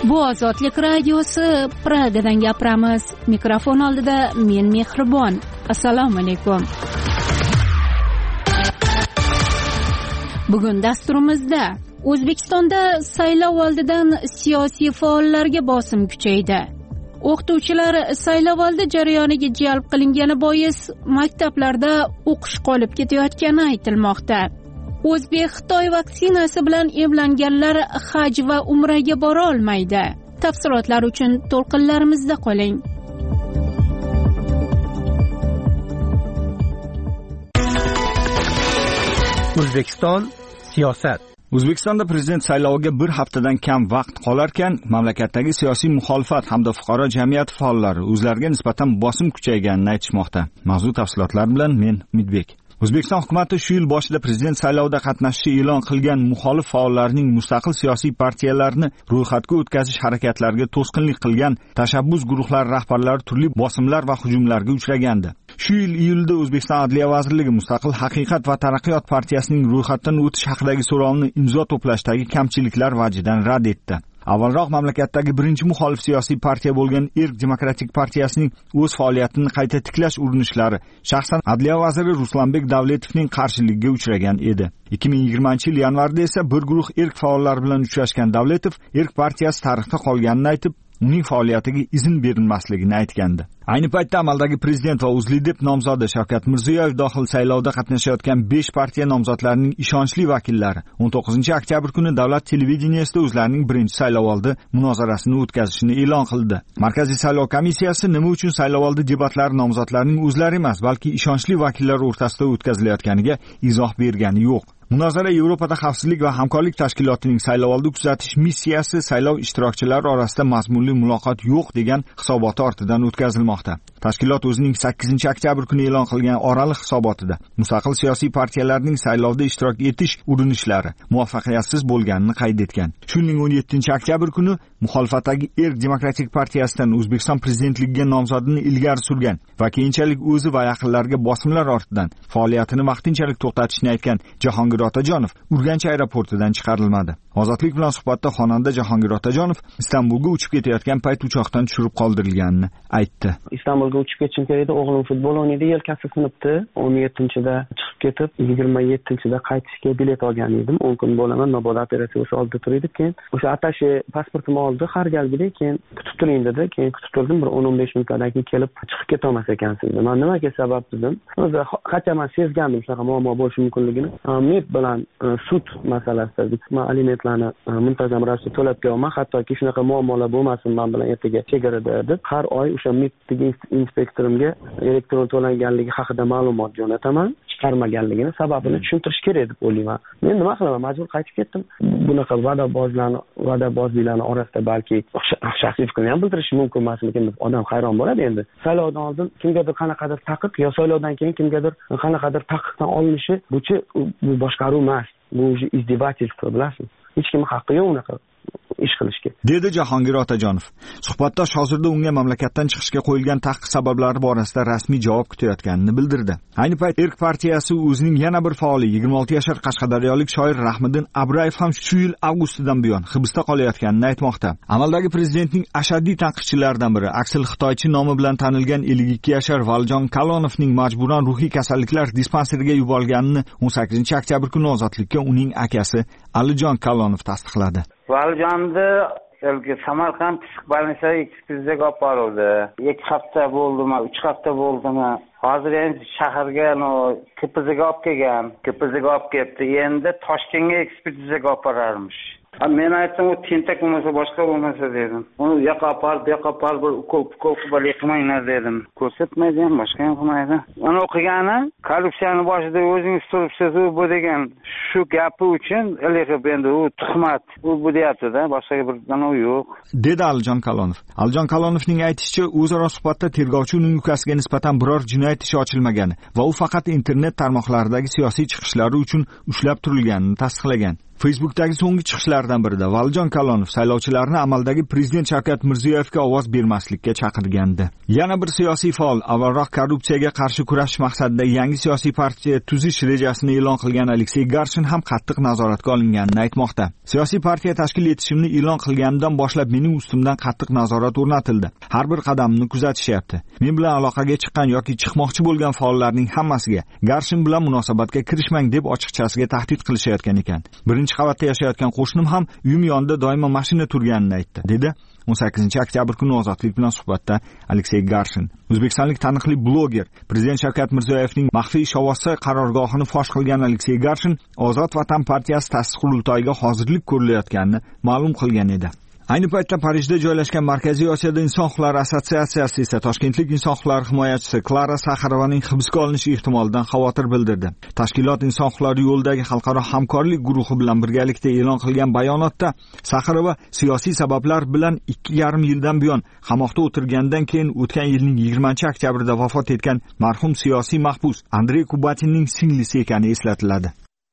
Bu Ozodlik radiosi, Pragadan gapiramiz. Mikrofon oldida men Mehribon. Assalomu alaykum. Bugun dasturimizda O'zbekistonda saylov oldidan siyosiy faollarga bosim kuchaydi. O'qituvchilar saylov oldi jarayoniga jalb qilingani bois maktablarda o'qish qolib ketayotgani aytilmoqda. O'zbek-Xitoy vaksinasi bilan emlanganlar haj va umraga bora olmaydi. Tafsilotlar uchun to'lqinlarimizda qoling. O'zbekiston siyosat. O'zbekistonda prezident sayloviga bir haftadan kam vaqt qolarkan, mamlakatdagi siyosiy muxolifat hamda fuqaro jamiyati faollari o'zlariga nisbatan bosim kuchayganini aytishmoqda. Mavzu tafsilotlari bilan men Umidbek. O'zbekiston hukumati shu yil boshida prezident saylovida qatnashishi e'lon qilgan muxolif faollarning mustaqil siyosiy partiyalarni ro'yxatga o'tkazish harakatlariga to'sqinlik qilgan tashabbus guruhlari rahbarlari turli bosimlar va hujumlarga uchragandi. Shu yil iyulda O'zbekiston Adliya vazirligi Mustaqil haqiqat va taraqqiyot partiyasining ro'yxatdan o'tish haqidagi so'rovni imzo to'plashdagi kamchiliklar vajidan rad etdi. Avvalroq mamlakatdagi birinchi muxolif siyosiy partiya bo'lgan Erk Demokratik partiyasining o'z faoliyatini qayta tiklash urinishlari shaxsan Adliya vaziri Ruslanbek Davletovning qarshiligiga uchragan edi. 2020-yil yanvarda esa bir guruh Erk faollari bilan uchrashgan Davletov Erk partiyasi tarixda qolganini aytib, uning faoliyatiga izn berilmasligini aytgandi. Ayni paytda amaldagi prezident va UzLiDeP nomzodi Shavkat Mirziyoyev dohil saylovda qatnashayotgan 5 partiya nomzodlarining ishonchli vakillari 19-oktyabr kuni davlat televideniyasida o'zlarining birinchi saylovoldi munozarasini o'tkazishini e'lon qildi. Markaziy saylov komissiyasi nima uchun saylovoldi debatlari nomzodlarining o'zlari emas, balki ishonchli vakillar o'rtasida o'tkazilayotganiga izoh bergani yo'q. Munozara Yevropada xavfsizlik va hamkorlik tashkilotining saylovoldi kuzatish missiyasi saylov ishtirokchilari orasida mazmunli muloqot yo'q degan hisoboti ortidan o'tkazilmoqda. Tashkilot o'zining 8-oktyabr kuni e'lon qilgan oraliq hisobotida mustaqil siyosiy partiyalarning saylovda ishtirok etish urinishlari muvaffaqiyatsiz bo'lganini qayd etgan. Shuningdek 17-oktyabr kuni muxolifatdagi Erk Demokratik partiyasidan O'zbekiston prezidentligiga nomzodini ilgari surgan va keyinchalik o'zi va yaqinlariga bosimlar ortidan faoliyatini vaqtinchalik to'xtatishni aytgan Jahongir Otajonov Urganch aeroportidan chiqarilmadi. Ozodlik bilan suhbatda xonanda Jahongir Otajonov Istanbulga uchib ketayotgan payt uchoqdan tushirib qoldirilganini aytdi. Istanbulga uchib ketishim kerak edi. O'g'lim futbol o'ynaydi, yelkasi sinibdi. 17-da chiqib ketib, 27-da qaytishga bilet olgan edim. 10 kun bo'laman, mabodo operatsiya o'sha oldida turdi. Keyin o'sha atashe pasportimni oldi, har galgidek, keyin kutib turing dedi. Keyin kutib turdim, bir 10-15 minutdan keyin kelib chiqib ketolmas ekansiz dedi. Men nimaga sabab dedim. O'zi qachon sezgandim shunaqa muammo bo'lishi mumkinligini. Met bilan sud masalasida men alimentlarni muntazam ravishda to'lab kelaman, hattoki shunaqa muammolar bo'lmasin men bilan ertaga chegarada deb har oy o'sha metdagi inspektorimga elektron to'langanligi haqida ma'lumot jo'nataman, chiqarmaganligini sababini tushuntirish kerak deb o'ylayman. Men nima qilaman, majbur qaytib ketdim. Bunaqa vadabozliklarning orasida balki shaxsiy fikrimni ham bildirishi mumkin emasmikin deb odam hayron bo'ladi endi. Saylovdan oldin kimgadir qanaqadir taqiq yo saylovdan keyin kimgadir qanaqadir taqiqdan olinishi bu boshqaruv emas, bu izdevательство, bilasizmi? Hech kim haqqi yo'q unaqa ish qilishga, dedi Jahongir Otajonov. Suhbatdosh hozirda unga mamlakatdan chiqishga qo'yilgan taqiq sabablari borasida rasmiy javob kutayotganini bildirdi. Ayni payt Erk partiyasi o'zining yana bir faoli 26 yashar qashqadaryolik shoir Rahmiddin Abrayev ham shu yil avgustdan buyon hibsda qolayotganini aytmoqda. Amaldagi prezidentning ashaddiy tanqidchilaridan biri Aksel Xitoychi nomi bilan tanilgan 52 yashar Valjon Kalonovning majburan ruhiy kasalliklar dispanseriga yuborilganini 18-oktyabr kuni Ozodlikka uning akasi Alijon Kalonov tasdiqladi. Valjonni Samarqand psixbolnitsa ekspertizaga olib borildi. 2 hafta bo'ldimi, 3 hafta bo'ldimi? Hozir endi shaharga KPZga olib kelgan. KPZga olib kelibdi. Endi Toshkentga ekspertizaga olib borarmish. Men aytdim, u tentak bo'lmasa boshqa bo'lmasa dedim. Uni yoqqa olib, bir ukol qilib yiqmanglar dedim. Ko'rsatmaydi ham, boshqa ham qilmaydi. Uni o'qigani korrupsiyani boshida o'zingiz turibsiz, u bu degan shu gapi uchun ilg'ib endi u tuhmat, u deyapti-da, boshqa bir u yo'q, dedi Alijon Kalonov. Alijon Kalonovning aytishicha, o'zaro suhbatda tergovchi uning ukasiga nisbatan biror jinoyat ishi ochilmagani va u faqat internet tarmoqlaridagi siyosiy chiqishlari uchun ushlab turilganini tasdiqlagan. Facebookdagi so'nggi chiqishlardan birida Valijon Kalonov saylovchilarni amaldagi prezident Shavkat Mirziyoyevga ovoz bermaslikka chaqirgandi. Yana bir siyosiy faol avvalroq korrupsiyaga qarshi kurashish maqsadida yangi siyosiy partiya tuzish rejasini e'lon qilgan Aleksey Garshin ham qattiq nazoratga olinganini aytmoqda. Siyosiy partiya tashkil etishimni e'lon qilganimdan boshlab mening ustimdan qattiq nazorat o'rnatildi. Har bir qadamimni kuzatishyapti. Men bilan aloqaga chiqqan yoki chiqmoqchi bo'lgan faollarning hammasiga Garshin bilan munosabatga kirishmang deb ochiqchasiga tahdid qilishayotgan ekan. Birinchi qavatda yashayotgan qo'shnim ham uyim yonida doimo mashina turganini aytdi, dedi 18-oktyabr kuni Ozodlik bilan suhbatda Aleksey Garshin. O'zbekistonlik taniqli bloger prezident Shavkat Mirziyoyevning maxfiy shovvosi qarorgohini fosh qilgan Aleksey Garshin Ozod Vatan partiyasi ta'sis qurultoyiga hozirlik ko'rilayotganini ma'lum qilgan edi. Ayni paytda Parijda joylashgan Markaziy Osiyoda inson huquqlari assotsiatsiyasi esa toshkentlik inson huquqlari himoyachisi Klara Saxarovaning hibsga olinishi ehtimolidan xavotir bildirdi. Tashkilot inson huquqlari yo'lidagi xalqaro hamkorlik guruhi bilan birgalikda e'lon qilgan bayonotda Saxarova siyosiy sabablar bilan 2,5 yildan buyon qamoqda o'tirgandan keyin o'tgan yilning 20-oktyabrida vafot etgan marhum siyosiy mahbus Andrey Kubatinning singlisi ekani eslatiladi.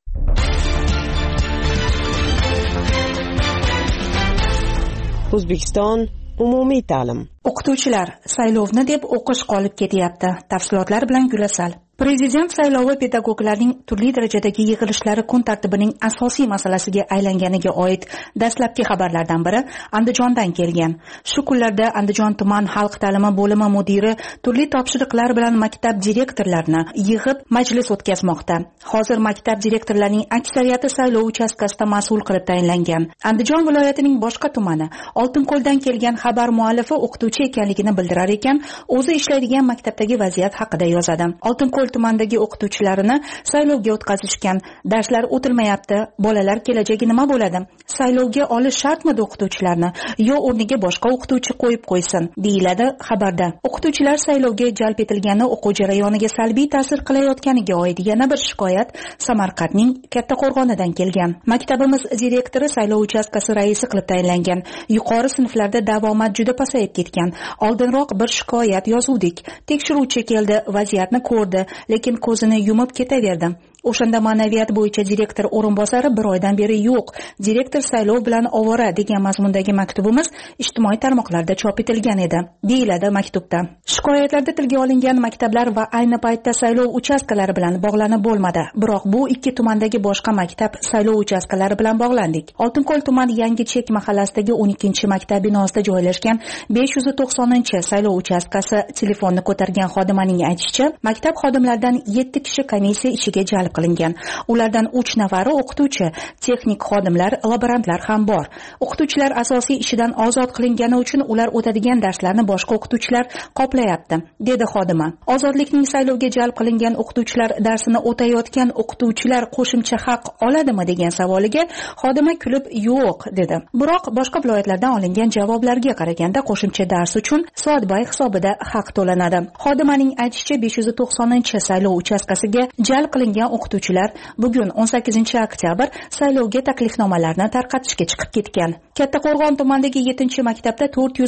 O'zbekiston umumiy ta'lim. O'qituvchilar saylovni deb o'qish qolib ketyapti. Tafsilotlar bilan Gulasal. Prezident saylovi pedagoglarning turli darajadagi yig'ilishlari kun tartibining asosiy masalasiga aylanganiga oid dastlabki xabarlardan biri Andijondan kelgan. Shu kunlarda Andijon tuman xalq ta'limi bo'limi mudiri turli topshiriqlar bilan maktab direktorlarini yig'ib majlis o'tkazmoqda. Hozir maktab direktorlarining aksariyati saylov uchastkasida mas'ul qilib tayinlangan. Andijon viloyatining boshqa tumani Oltinko'ldan kelgan xabar muallifi o'qituvchi ekanligini bildirar ekan, o'zi ishlaydigan maktabdagi vaziyat haqida yozadi. Oltinko'l tumandagi o'qituvchilarini saylovga o'tkazishgan. Darslar o'tilmayapti. Bolalar kelajagi nima bo'ladi? Saylovga olish shartmi o'qituvchilarni yo o'rniga boshqa o'qituvchi qo'yib qo'ysin, deyiladi xabarda. O'qituvchilar saylovga jalb etilgani o'quv jarayoniga salbiy ta'sir qilayotganiga oid yana bir shikoyat Samarqandning Kattaqo'rg'onidan kelgan. Maktabimiz direktori saylov uchastkasi raisi qilib tayinlangan. Yuqori sinflarda davomat juda pasayib ketgan. Oldinroq bir shikoyat yozuvdik. Tekshiruvchi keldi, vaziyatni ko'rdi, lekin ko'zini yumib ketaverdi. O'shanda ma'naviyat bo'yicha direktor o'rinbosari bir oydan beri yo'q. Direktor saylov bilan ovora degan mazmundagi maktubimiz ijtimoiy tarmoqlarda chop etilgan edi, deyiladi maktubda. Shikoyatlarda tilga olingan maktablar va ayni paytda saylov uchastkalari bilan bog'lanib bo'lmadi. Biroq bu ikki tumandagi boshqa maktab saylov uchastkalari bilan bog'landik. Oltinko'l tuman Yangi Chek mahallasidagi 12-maktab binosida joylashgan 590 uchastkasi telefonni ko'targan xodimaning aytishicha, maktab xodimlaridan 7 kishi komissiya ishiga jalb qilingan. Ulardan 3 nafari o'qituvchi, texnik xodimlar, laborantlar ham bor. O'qituvchilar asosiy ishidan ozod qilingani uchun ular o'tadigan darslarni boshqa o'qituvchilar qoplayapti, dedi xodima. Ozodlikning saylovga jalb qilingan o'qituvchilar darsini o'tayotgan o'qituvchilar qo'shimcha haq oladimi degan savoliga xodima kulib yo'q dedi. Biroq boshqa viloyatlardan olingan javoblarga qaraganda qo'shimcha dars uchun soatbay hisobida haq to'lanadi. Xodimaning aytishicha 590 uchastkasiga jalb qilingan o'qituvchilar bugun 18-oktyabr saylovga taklifnomalarni tarqatishga chiqib ketgan. Kattaqo'rg'on tumanidagi 7-maktabda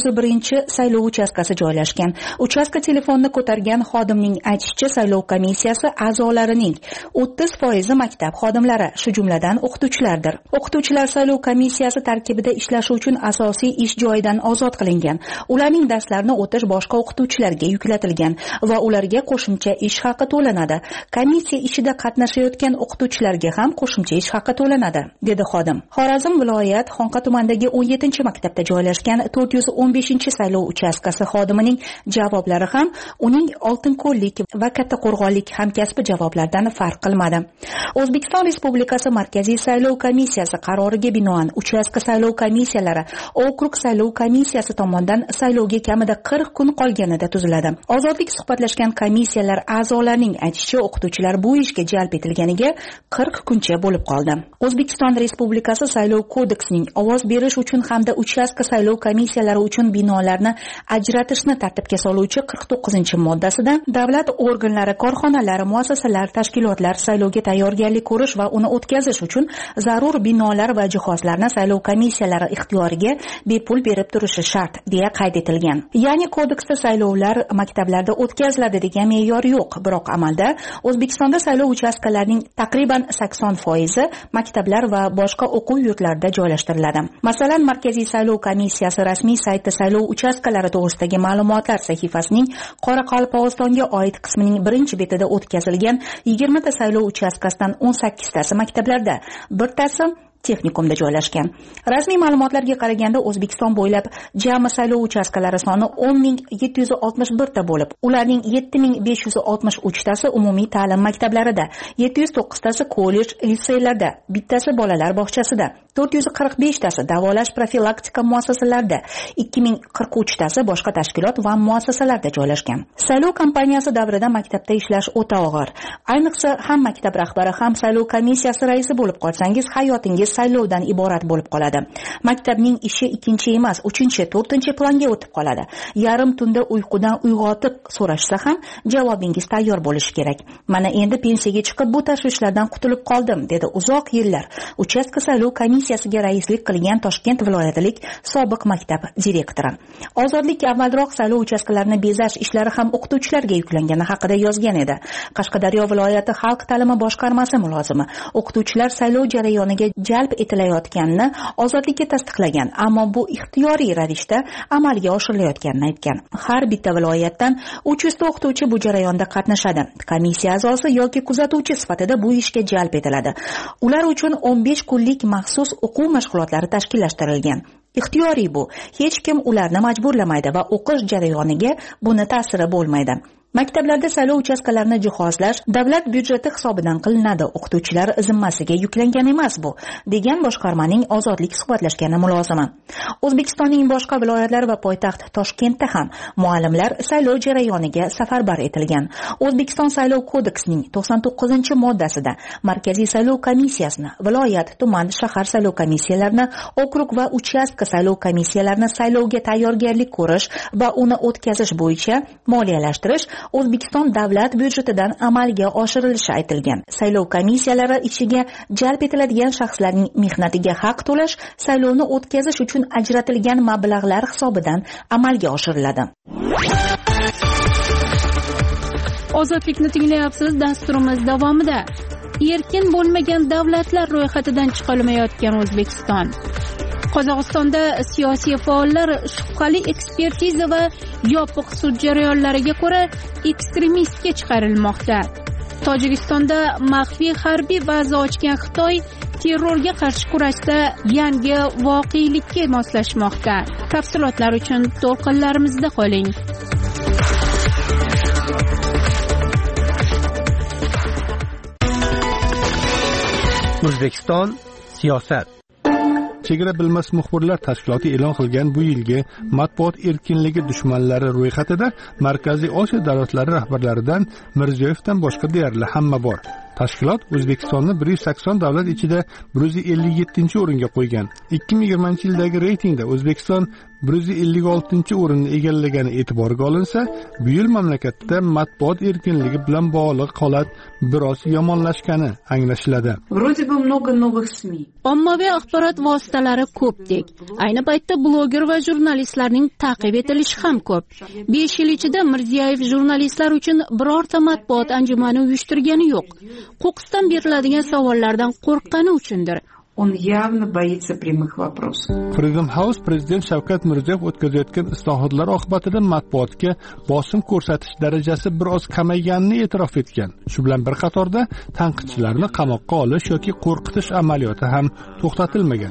401 uchastkasi joylashgan. Uchastka telefonni ko'targan xodimning aytishicha, saylov komissiyasi a'zolarining 30% maktab xodimlari, shu jumladan o'qituvchilardir. O'qituvchilar saylov komissiyasi tarkibida ishlashi uchun asosiy ish joyidan ozod qilingan. Ularning darslarini o'tish boshqa o'qituvchilarga yuklatilgan va ularga qo'shimcha ish haqi to'lanadi. Komissiya ishida qatnashayotgan o'qituvchilarga ham qo'shimcha ish haqi to'lanadi, dedi xodim. Xorazm viloyat Xonqa tumanidagi 17-maktabda joylashgan 415 uchastkasi xodimining javoblari ham uning Oltinko'llik va Kattaqo'rg'onlik hamkasbi javoblaridan farq qilmadi. O'zbekiston Respublikasi Markaziy saylov komissiyasi qaroriga binoan uchastka saylov komissiyalari okrug saylov komissiyasi tomonidan saylovga kamida 40 kun qolganida tuziladi. Ozodlik suhbatlashgan komissiyalar a'zolarining aytishicha, o'qituvchilar bu ishga jalb etilganiga 40 kuncha bo'lib qoldi. O'zbekiston Respublikasi Saylov kodeksining ovoz berish uchun hamda uchastka saylov komissiyalari uchun binolarni ajratishni tartibga soluvchi 49-moddasida davlat organlari, korxonalar, muassasalar, tashkilotlar saylovga tayyorgarlik ko'rish va uni o'tkazish uchun zarur binolar va jihozlarni saylov komissiyalari ixtiyoriga bepul berib turishi shart deya qayd etilgan. Ya'ni kodeksda saylovlar maktablarda o'tkaziladi degan me'yor yo'q, biroq amalda O'zbekistonda saylov uchastka uchastkalarining taqriban 80% maktablar va boshqa o'quv yurtlarida joylashtiriladi. Masalan, Markaziy saylov komissiyasi rasmiy sayti saylov uchastkalari to'g'risidagi ma'lumotlar sahifasining Qoraqalpog'istonga oid qismining birinchi betida o'tkazilgan 20 ta saylov uchastkasidan 18 tasi maktablarda, birtasi texnikumda joylashgan. Rasmiy ma'lumotlarga qaraganda O'zbekiston bo'ylab jami saylov uchastkalari soni 10.761 ta bo'lib, ularning 7.563 tasi umumiy ta'lim maktablarida, 709 tasi kollej, litseylarda, bittasi bolalar bog'chasida, 445 tasi davolash profilaktika muassasalarida, 2043 tasi boshqa tashkilot va muassasalarda joylashgan. Saylov kampaniyasi davrida maktabda ishlash o'ta og'ir. Ayniqsa ham maktab rahbari ham saylov komissiyasi raisi bo'lib qolsangiz, hayotingiz saylovdan iborat bo'lib qoladi. Maktabning ishi ikkinchi emas, 3-chi, 4-chi planga o'tib qoladi. Yarim tunda uyqudan uyg'otib so'rashsa ham javobingiz tayyor bo'lishi kerak. Mana endi pensiyaga chiqib bu tashvishlardan qutulib qoldim, dedi uzoq yillar uchastka saylov komissiyasiga raislik qilgan Toshkent viloyatilik sobiq maktab direktori. Ozodlik avvalroq saylov uchastkalarini bezash ishlari ham o'qituvchilarga yuklangani haqida yozgan edi. Qashqadaryo viloyati xalq ta'limi boshqarmasi mulozimi o'qituvchilar saylov jarayoniga jalb etilayotganini ozodlikka tasdiqlagan, ammo bu ixtiyoriy ravishda amalga oshirilayotganini aytgan. Har bitta viloyatdan 300 ta o'qituvchi bu jarayonda qatnashadi. Komissiya a'zosi yoki kuzatuvchi sifatida bu ishga jalb etiladi. Ular uchun 15 kunlik maxsus o'quv mashg'ulotlari tashkillashtirilgan. Ixtiyoriy bu. Hech kim ularni majburlamaydi va o'qish jarayoniga buni ta'siri bo'lmaydi. Maktablarda saylov uchastkalarini jihozlash davlat byudjeti hisobidan qilinadi. O'qituvchilar zimmasiga yuklangan emas bu, degan boshqarmaning ozodlik suhbatlashgani mulozimi. O'zbekistonning boshqa viloyatlari va poytaxt Toshkentda ham muallimlar saylov jarayoniga safarbar etilgan. O'zbekiston saylov kodeksining 99-moddasida Markaziy saylov komissiyasini, viloyat, tuman, shahar saylov komissiyalarini, okrug va uchastka saylov komissiyalarini saylovga tayyorgarlik ko'rish va uni o'tkazish bo'yicha moliyalashtirish O'zbekiston davlat byudjetidan amalga oshirilishi aytilgan. Saylov komissiyalari ishiga jalb etiladigan shaxslarning mehnatiga haq to'lash saylovni o'tkazish uchun ajratilgan mablag'lar hisobidan amalga oshiriladi. Ozodlikni tinglayapsiz. Dasturimiz davomida erkin bo'lmagan davlatlar ro'yxatidan chiqolmayotgan O'zbekiston. Qozog'istonda siyosiy faollar shubhali ekspertiza va yopiq sud jarayonlariga ko'ra ekstremistga chiqarilmoqda. Tojikistonda maxfiy harbiy baza ochgan Xitoy terrorga qarshi kurashda yangi voqelikka moslashmoqda. Tafsilotlar uchun to'lqinlarimizda qoling. O'zbekiston siyosat. Chegara bilmas muxbirlar tashkiloti e'lon qilgan bu yilgi matbuot erkinligi dushmanlari ro'yxatida Markaziy Osiyo davlatlari rahbarlaridan Mirziyoyevdan boshqa deyarli hamma bor. Tashkilot O'zbekistonni 180 davlat ichida 157-o'ringa qo'ygan. 2020-yildagi reytingda O'zbekiston 156 o'rinni egallagani e'tiborga olinsa, bu yil mamlakatda matbuot erkinligi bilan bog'liq holat biroz yomonlashgani anglashiladi. Ommaviy axborot vositalari ko'pdek. Ayni paytda bloger va jurnalistlarning ta'qib etilishi ham ko'p. 5 yil ichida Mirziyoyev jurnalistlar uchun birorta matbuot anjumani uyushtirgani yo'q. Qo'qqisdan beriladigan savollardan qo'rqqani uchundir. Он явно боится прямых вопросов. Freedom House prezident Shavkat Mirziyoyev o'tkazayotgan islohotlar oqibatida matbuotga bosim ko'rsatish darajasi biroz kamayganini e'tirof etgan. Shu bilan bir qatorda tanqidchilarni qamoqqa olish yoki qo'rqitish amaliyoti ham to'xtatilmagan.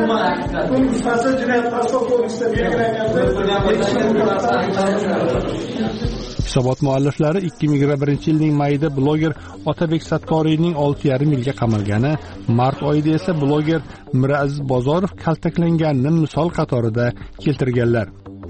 Hisobot mualliflari 2021-yilning mayida bloger Otabek Sattoriyning 6,5 yilga qamalgani, mart oyida esa bloger Miraziz Bozorov kaltaklanganini misol qatorida keltirganlar.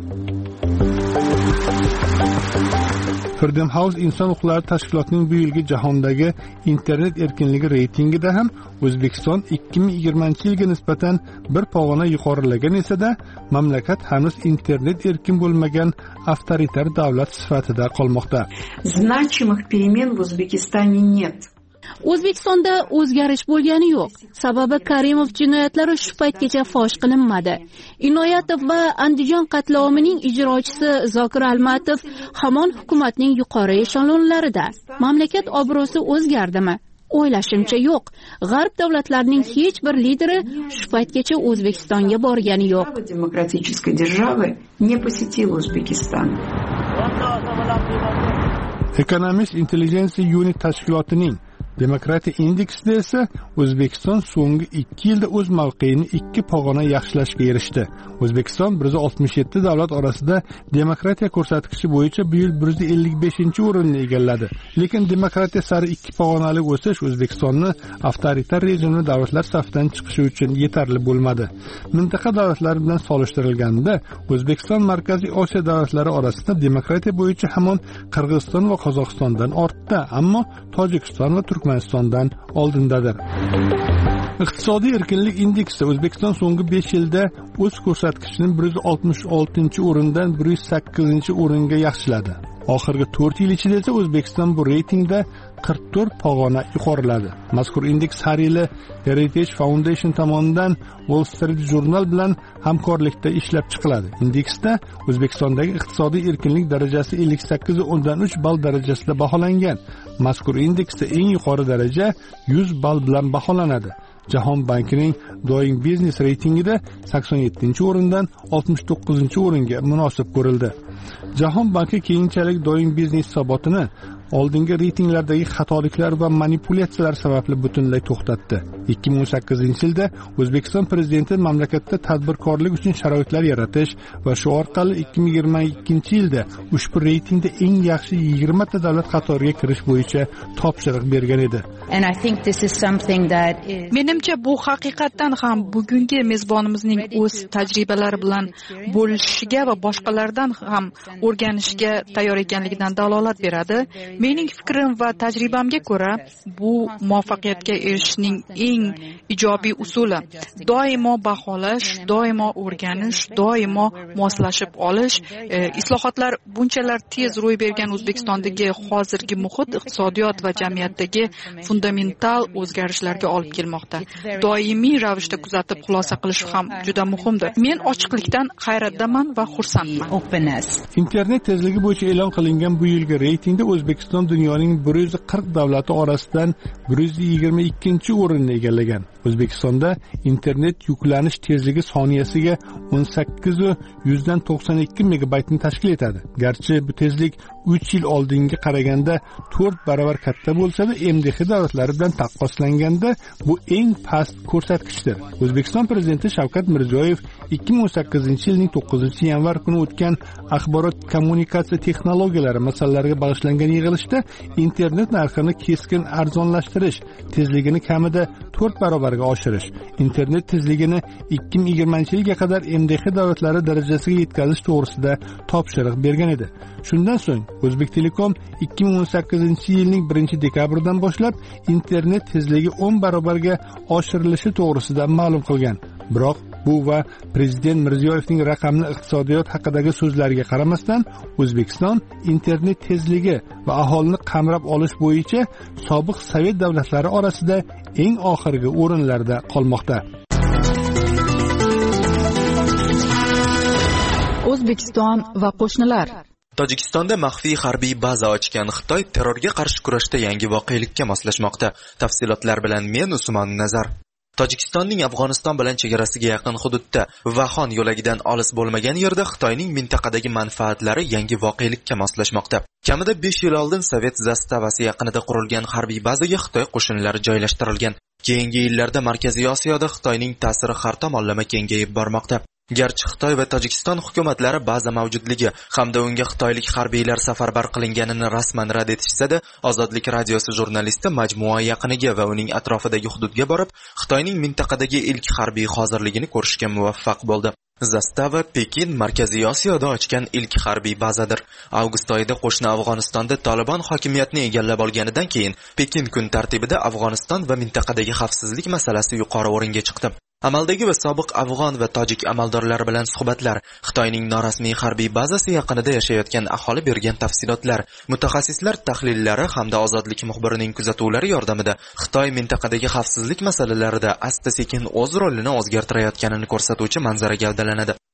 Freedom House inson huquqlari tashkilotining bu yilgi jahondagi internet erkinligi reytingida ham O'zbekiston 2020-yilga nisbatan bir pog'ona yuqorilagan esa-da, mamlakat hanuz internet erkin bo'lmagan avtoritar davlat sifatida qolmoqda. Значимых перемен в Узбекистане нет. O'zbekistonda o'zgarish bo'lgani yo'q. Sababi Karimov jinoyatlari shu paytgacha fosh qilinmadi. Inoyatov va Andijon qatlomining ijrochisi Zokir Almatov hamon hukumatning yuqori eshelonlarida. Mamlakat obro'si o'zgardimi? O'ylashimcha yo'q. G'arb davlatlarining hech bir lideri shu paytgacha O'zbekistonga borgani yo'q. Demokratической державы не посетил Узбекистан. Economist Intelligence Unit tashkilotining Demokratiya indeksida esa O'zbekiston so'nggi 2 yilda o'z mavqeini 2 pog'ona yaxshilashga erishdi. O'zbekiston 167 davlat orasida demokratiya ko'rsatkichi bo'yicha bu yil 155-o'rinni egalladi. Lekin demokratiya sari 2 pog'onali o'sish O'zbekistonni avtoritar rejimli davlatlar safidan chiqishi uchun yetarli bo'lmadi. Mintaqa davlatlari bilan solishtirilganda O'zbekiston Markaziy Osiyo davlatlari orasida demokratiya bo'yicha hamon Qirg'iziston va Qozog'istondan ortda, ammo Tojikiston va Turkmanistondan oldindadir. Iqtisodiy erkinlik indeksida O'zbekiston so'nggi 5 yilda o'z ko'rsatkichini 166-o'rindan 108-o'ringa yaxshiladi. Oxirgi 4 yil ichida esa O'zbekiston bu reytingda 44 pog'ona yuqoriladi. Mazkur indeks har yili Heritage Foundation tomonidan Wall Street Journal bilan hamkorlikda ishlab chiqiladi. Indeksda O'zbekistondagi iqtisodiy erkinlik darajasi 58.3 ball darajasida baholangan. Mazkur indeksda eng yuqori daraja 100 ball bilan baholanadi. Jahon bankining Doing Business reytingida 87-o'rindan 69-o'ringa munosib ko'rildi. Jahon banki keyinchalik Doing Business hisobotini oldingi reytinglardagi xatoliklar va manipulyatsiyalar sababli butunlay to'xtatdi. 2018-yilda O'zbekiston prezidenti mamlakatda tadbirkorlik uchun sharoitlar yaratish va shu orqali 2022-yilda ushbu reytingda eng yaxshi 20 ta davlat qatoriga kirish bo'yicha topshiriq bergan edi. Menimcha bu haqiqatan ham bugungi mezbonimizning o'z tajribalari bilan bo'lishiga va boshqalardan ham o'rganishga tayyor ekanligidan dalolat beradi. Mening fikrim va tajribamga ko'ra, bu muvaffaqiyatga erishishning eng ijobiy usuli. Doimo baholash, doimo o'rganish, doimo moslashib olish. Islohotlar bunchalar tez ro'y bergan O'zbekistondagi hozirgi muhit iqtisodiyot va jamiyatdagi fundamental o'zgarishlarga olib kelmoqda. Doimiy ravishda kuzatib xulosa qilish ham juda muhimdir. Men ochiqlikdan hayratdaman va xursandman. Internet tezligi bo'yicha e'lon qilingan bu yilgi reytingda O'zbekiston dunyoning 140 davlati orasidan 122-o'rinni egallagan. O'zbekistonda internet yuklanish tezligi soniyasiga 18.192 megabaytni tashkil etadi. Garchi bu tezlik 3 yil oldinga qaraganda 4 barobar katta bo'lsa-da, MDH davlatlari bilan taqqoslanganda bu eng past ko'rsatkichdir. O'zbekiston prezidenti Shavkat Mirziyoyev 2018-yilning 9-yanvar kuni o'tgan axborot kommunikatsiya texnologiyalari masalalariga bag'ishlangan yig'ilishda internet narxini keskin arzonlashtirish, tezligini kamida 4 barobarga oshirish, internet tezligini 2020-yilga qadar MDH davlatlari darajasiga yetkazish to'g'risida topshiriq bergan edi. Shundan so'ng O'zbektelekom 2018-yilning 1-dekabridan boshlab internet tezligi 10 barobarga oshirilishi to'g'risida ma'lum qilgan. Biroq bu va prezident Mirziyoyevning raqamli iqtisodiyot haqidagi so'zlariga qaramasdan, O'zbekiston internet tezligi va aholini qamrab olish bo'yicha sobiq Sovet davlatlari orasida eng oxirgi o'rinlarda qolmoqda. O'zbekiston va qo'shnilar. Tojikistonda maxfiy harbiy baza ochgan Xitoy terrorga qarshi kurashda yangi voqelikka moslashmoqda. Tafsilotlar bilan men Usmon Nazar. Tojikistonning Afg'oniston bilan chegarasiga yaqin hududda Vaxon yo'lagidan olis bo'lmagan yerda Xitoyning mintaqadagi manfaatlari yangi voqelikka moslashmoqda. Kamida 5 yil oldin Sovet zastavasi yaqinida qurilgan harbiy bazaga Xitoy qo'shinlari joylashtirilgan. Keyingi yillarda Markaziy Osiyoda Xitoyning ta'siri har tomonlama kengayib bormoqda. Garchi Xitoy va Tojikiston hukumatlari baza mavjudligi hamda unga xitoylik harbiylar safarbar qilinganini rasman rad etishsa-da, Ozodlik radiosi jurnalisti majmua yaqiniga va uning atrofidagi hududga borib, Xitoyning mintaqadagi ilk harbiy hozirligini ko'rishga muvaffaq bo'ldi. Zastava Pekin Markaziy Osiyoda ochgan ilk harbiy bazadir. Avgust oyida qo'shni Afg'onistonda Taliban hokimiyatni egallab olganidan keyin Pekin kun tartibida Afg'oniston va mintaqadagi xavfsizlik masalasi yuqori o'ringa chiqdi. Amaldagi va sobiq afg'on va tojik amaldorlari bilan suhbatlar, Xitoyning norasmiy harbiy bazasi yaqinida yashayotgan aholi bergan tafsilotlar, mutaxassislar tahlillari hamda Ozodlik muxbirining kuzatuvlari yordamida Xitoy mintaqadagi xavfsizlik masalalarida asta-sekin o'z rolini o'zgartirayotganini ko'rsatuvchi manzara gavdalanadi.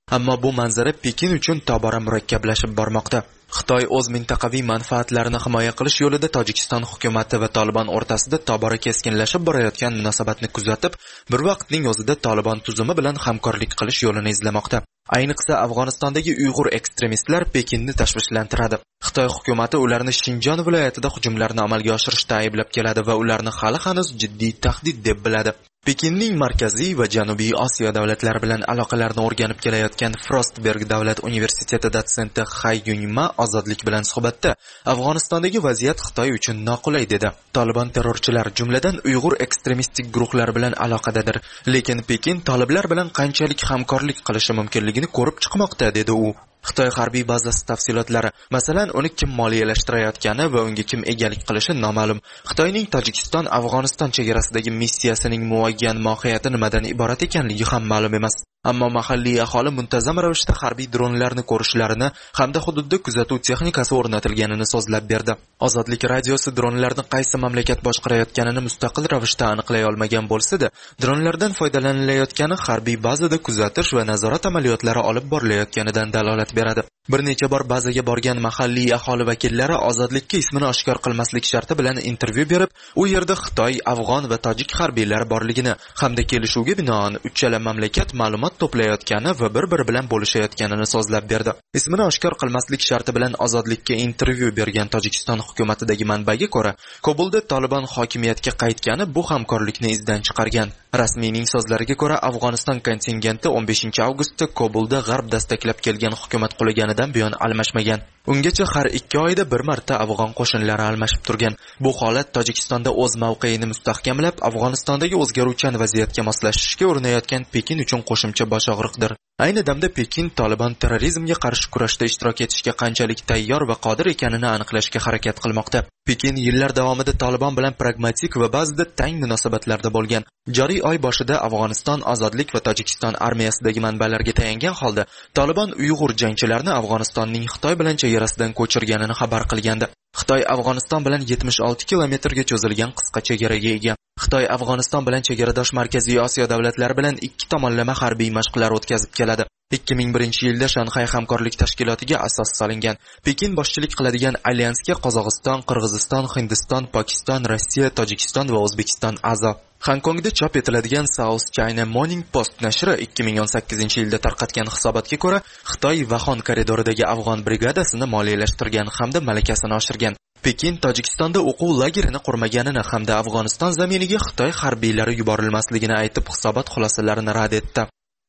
Ammo bu manzara Pekin uchun tobora murakkablashib bormoqda. Xitoy o'z mintaqaviy manfaatlarini himoya qilish yo'lida Tojikiston hukumati va Taliban o'rtasida tobora keskinlashib borayotgan munosabatni kuzatib, bir vaqtning o'zida Taliban tuzumi bilan hamkorlik qilish yo'lini izlamoqda. Ayniqsa Afg'onistondagi Uyg'ur ekstremistlar Pekinni tashvishlantiradi. Xitoy hukumati ularni Shinjon viloyatida hujumlarni amalga oshirishda ayblab keladi va ularni hali hanuz jiddiy tahdid deb biladi. Pekinning Markaziy va Janubiy Osiyo davlatlari bilan aloqalarni o'rganib kelayotgan Frostberg davlat universiteti dotsenti Hay Yunma ozodlik bilan suhbatda Afg'onistondagi vaziyat Xitoy uchun noqulay dedi. Taliban terrorchilar, jumladan Uyg'ur ekstremistik guruhlar bilan aloqadadir, lekin Pekin talablar bilan qanchalik hamkorlik qilishi mumkinligini ko'rib chiqmoqda dedi u. Xitoy harbiy bazasi tafsilotlari, masalan, uni kim moliyalashtirayotgani va unga kim egalik qilishi noma'lum. Xitoyning Tojikiston Afg'oniston chegarasidagi missiyasining muayyan mohiyati nimadan iborat ekanligi ham ma'lum emas. Ammo mahalliy aholi muntazam ravishda harbiy dronlarni ko'rishlarini hamda hududda kuzatuv texnikasi o'rnatilganini so'zlab berdi. Ozodlik radiosi dronlarni qaysi mamlakat boshqarayotganini mustaqil ravishda aniqlay olmagan bo'lsa-da, dronlardan foydalanilayotgani harbiy bazada kuzatish va nazorat amaliyotlari olib borilayotganidan dalolat beradi. Bir necha bor bazaga borgan mahalliy aholi vakillari ozodlikka ismini oshkor qilmaslik sharti bilan intervyu berib, u yerda Xitoy, Afg'on va Tojik harbiylari borligini hamda kelishuvga binoan uchala mamlakat ma'lumot to'playotgani va bir-biri bilan bo'lishayotganini so'zlab berdi. Ismini oshkor qilmaslik sharti bilan ozodlikka intervyu bergan Tojikiston hukumatidagi manbaga ko'ra, Kobulda Taliban hokimiyatga qaytgani bu hamkorlikni izdan chiqargan. Rasmiyning so'zlariga ko'ra, Afg'oniston kontingenti 15 avgustda Kobulda g'arb dastaklab kelgan hukumat qulaganidan buyon almashmagan. Ungacha har 2 oyda bir marta afg'on qo'shinlari almashib turgan. Bu holat Tojikistonda o'z mavqeini mustahkamlab, Afg'onistondagi o'zgaruvchan vaziyatga moslashishga urinayotgan Pekin uchun qo'shimcha boshog'riqdir. Ayni damda Pekin Taliban terrorizmga qarshi kurashda ishtirok etishga qanchalik tayyor va qodir ekanini aniqlashga harakat qilmoqda. Pekin yillar davomida Taliban bilan pragmatik va ba'zida tang munosabatlarda bo'lgan. Joriy oy boshida Afg'oniston ozodlik va Tojikiston armiyasidagi manbalarga tayangan holda Taliban Uyg'ur jangchilarini Afg'onistonning Xitoy bilan chegarasidan ko'chirganini xabar qilgandi. Xitoy Afg'oniston bilan 76 kilometrga cho'zilgan qisqa chegaraga ega. Xitoy Afg'oniston bilan chegaradosh Markaziy Osiyo davlatlari bilan 2 tomonlama harbiy mashqlar o'tkazib keladi. 2001-yilda Shanxay hamkorlik tashkilotiga asos solingan. Pekin boshchilik qiladigan alyansga Qozog'iston, Qirg'iziston, Hindiston, Pokiston, Rossiya, Tojikiston va O'zbekiston a'zo. Hongkongda chop etiladigan South China Morning Post nashri 2018-yilda tarqatgan hisobotga ko'ra, Xitoy Vahon koridoridagi afg'on brigadasini moliyalashtirgan hamda malakasini oshirgan. Pekin Tojikistonda o'quv lagerini qurmaganini hamda Afg'oniston zaminiga Xitoy harbiylari yuborilmasligini aytib, hisobot xulosalarini rad etdi.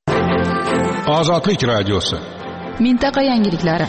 Ozodlik radiosi. Mintaqa yangiliklari.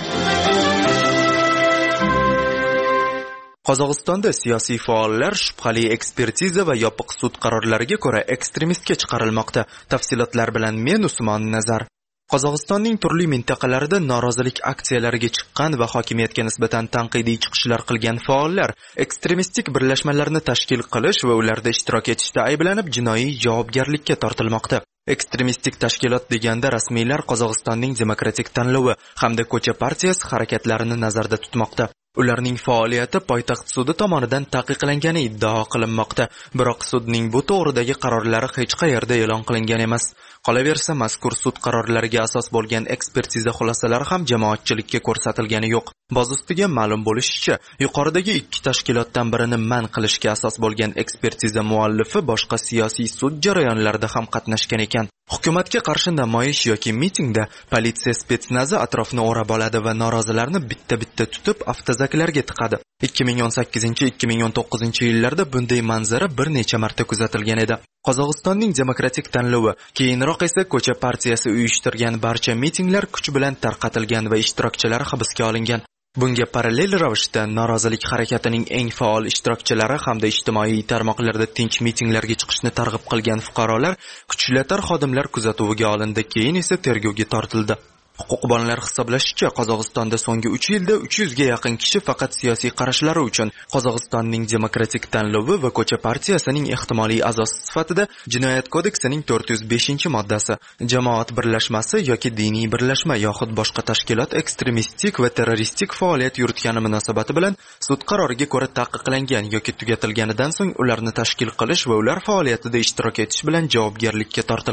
Qozog'istonda siyosiy faollar shubhali ekspertiza va yopiq sud qarorlariga ko'ra ekstremistga chiqarilmoqda. Tafsilotlar bilan men Usmon Nazar. Qozog'istonning turli mintaqalarida norozilik aksiyalariga chiqqan va hokimiyatga nisbatan tanqidiy chiqishlar qilgan faollar ekstremistik birlashmalarni tashkil qilish va ularda ishtirok etishda ayblanib jinoiy javobgarlikka tortilmoqda. Ekstremistik tashkilot deganda rasmiylar Qozog'istonning demokratik tanlovi hamda ko'cha partiyasi harakatlarini nazarda tutmoqda. Ularning faoliyati poytaxt sudi tomonidan taqiqlangani iddao qilinmoqda, biroq sudning bu to'g'ridagi qarorlari hech qayerda e'lon qilingan emas. Qolaversa, mazkur sud qarorlariga asos bo'lgan ekspertiza xulosalari ham jamoatchilikka ko'rsatilgani yo'q. Boz ustiga ma'lum bo'lishicha, yuqoridagi 2 tashkilotdan birini man qilishga asos bo'lgan ekspertiza muallifi boshqa siyosiy sud jarayonlarida ham qatnashgan ekan. Hukumatga qarshi namoyish yoki mitingda politsiya spetsnazi atrofni o'rab oladi va norozilarni bitta-bitta tutib avtozaklarga tiqadi. 2018-2019 yillarda bunday manzara bir necha marta kuzatilgan edi. Qozog'istonning demokratik tanlovi, keyinroq esa ko'cha partiyasi uyushtirgan barcha mitinglar kuch bilan tarqatilgan va ishtirokchilari hibsga olingan. Bunga parallel ravishda norozilik harakatining eng faol ishtirokchilari hamda ijtimoiy tarmoqlarda tinch mitinglarga chiqishni targ'ib qilgan fuqarolar kuchlar xodimlar kuzatuviga olindi, keyin esa tergovga tortildi. Huquqbonlar hisoblashicha, Qozog'istonda so'nggi 3 yilda 300 ga yaqin kishi faqat siyosiy qarashlari uchun Qozog'istonning demokratik tanlovi va ko'cha partiyasining ehtimoliy a'zosi sifatida Jinoyat kodeksining 405-moddasi, jamoat birlashmasi yoki diniy birlashma yoxud boshqa tashkilot ekstremistik va terroristik faoliyat yuritgani munosabati bilan sud qaroriga ko'ra taqiqlangan yoki tugatilganidan so'ng ularni tashkil qilish va ular faoliyatida ishtirok etish bilan javobgarlikka tortilgan.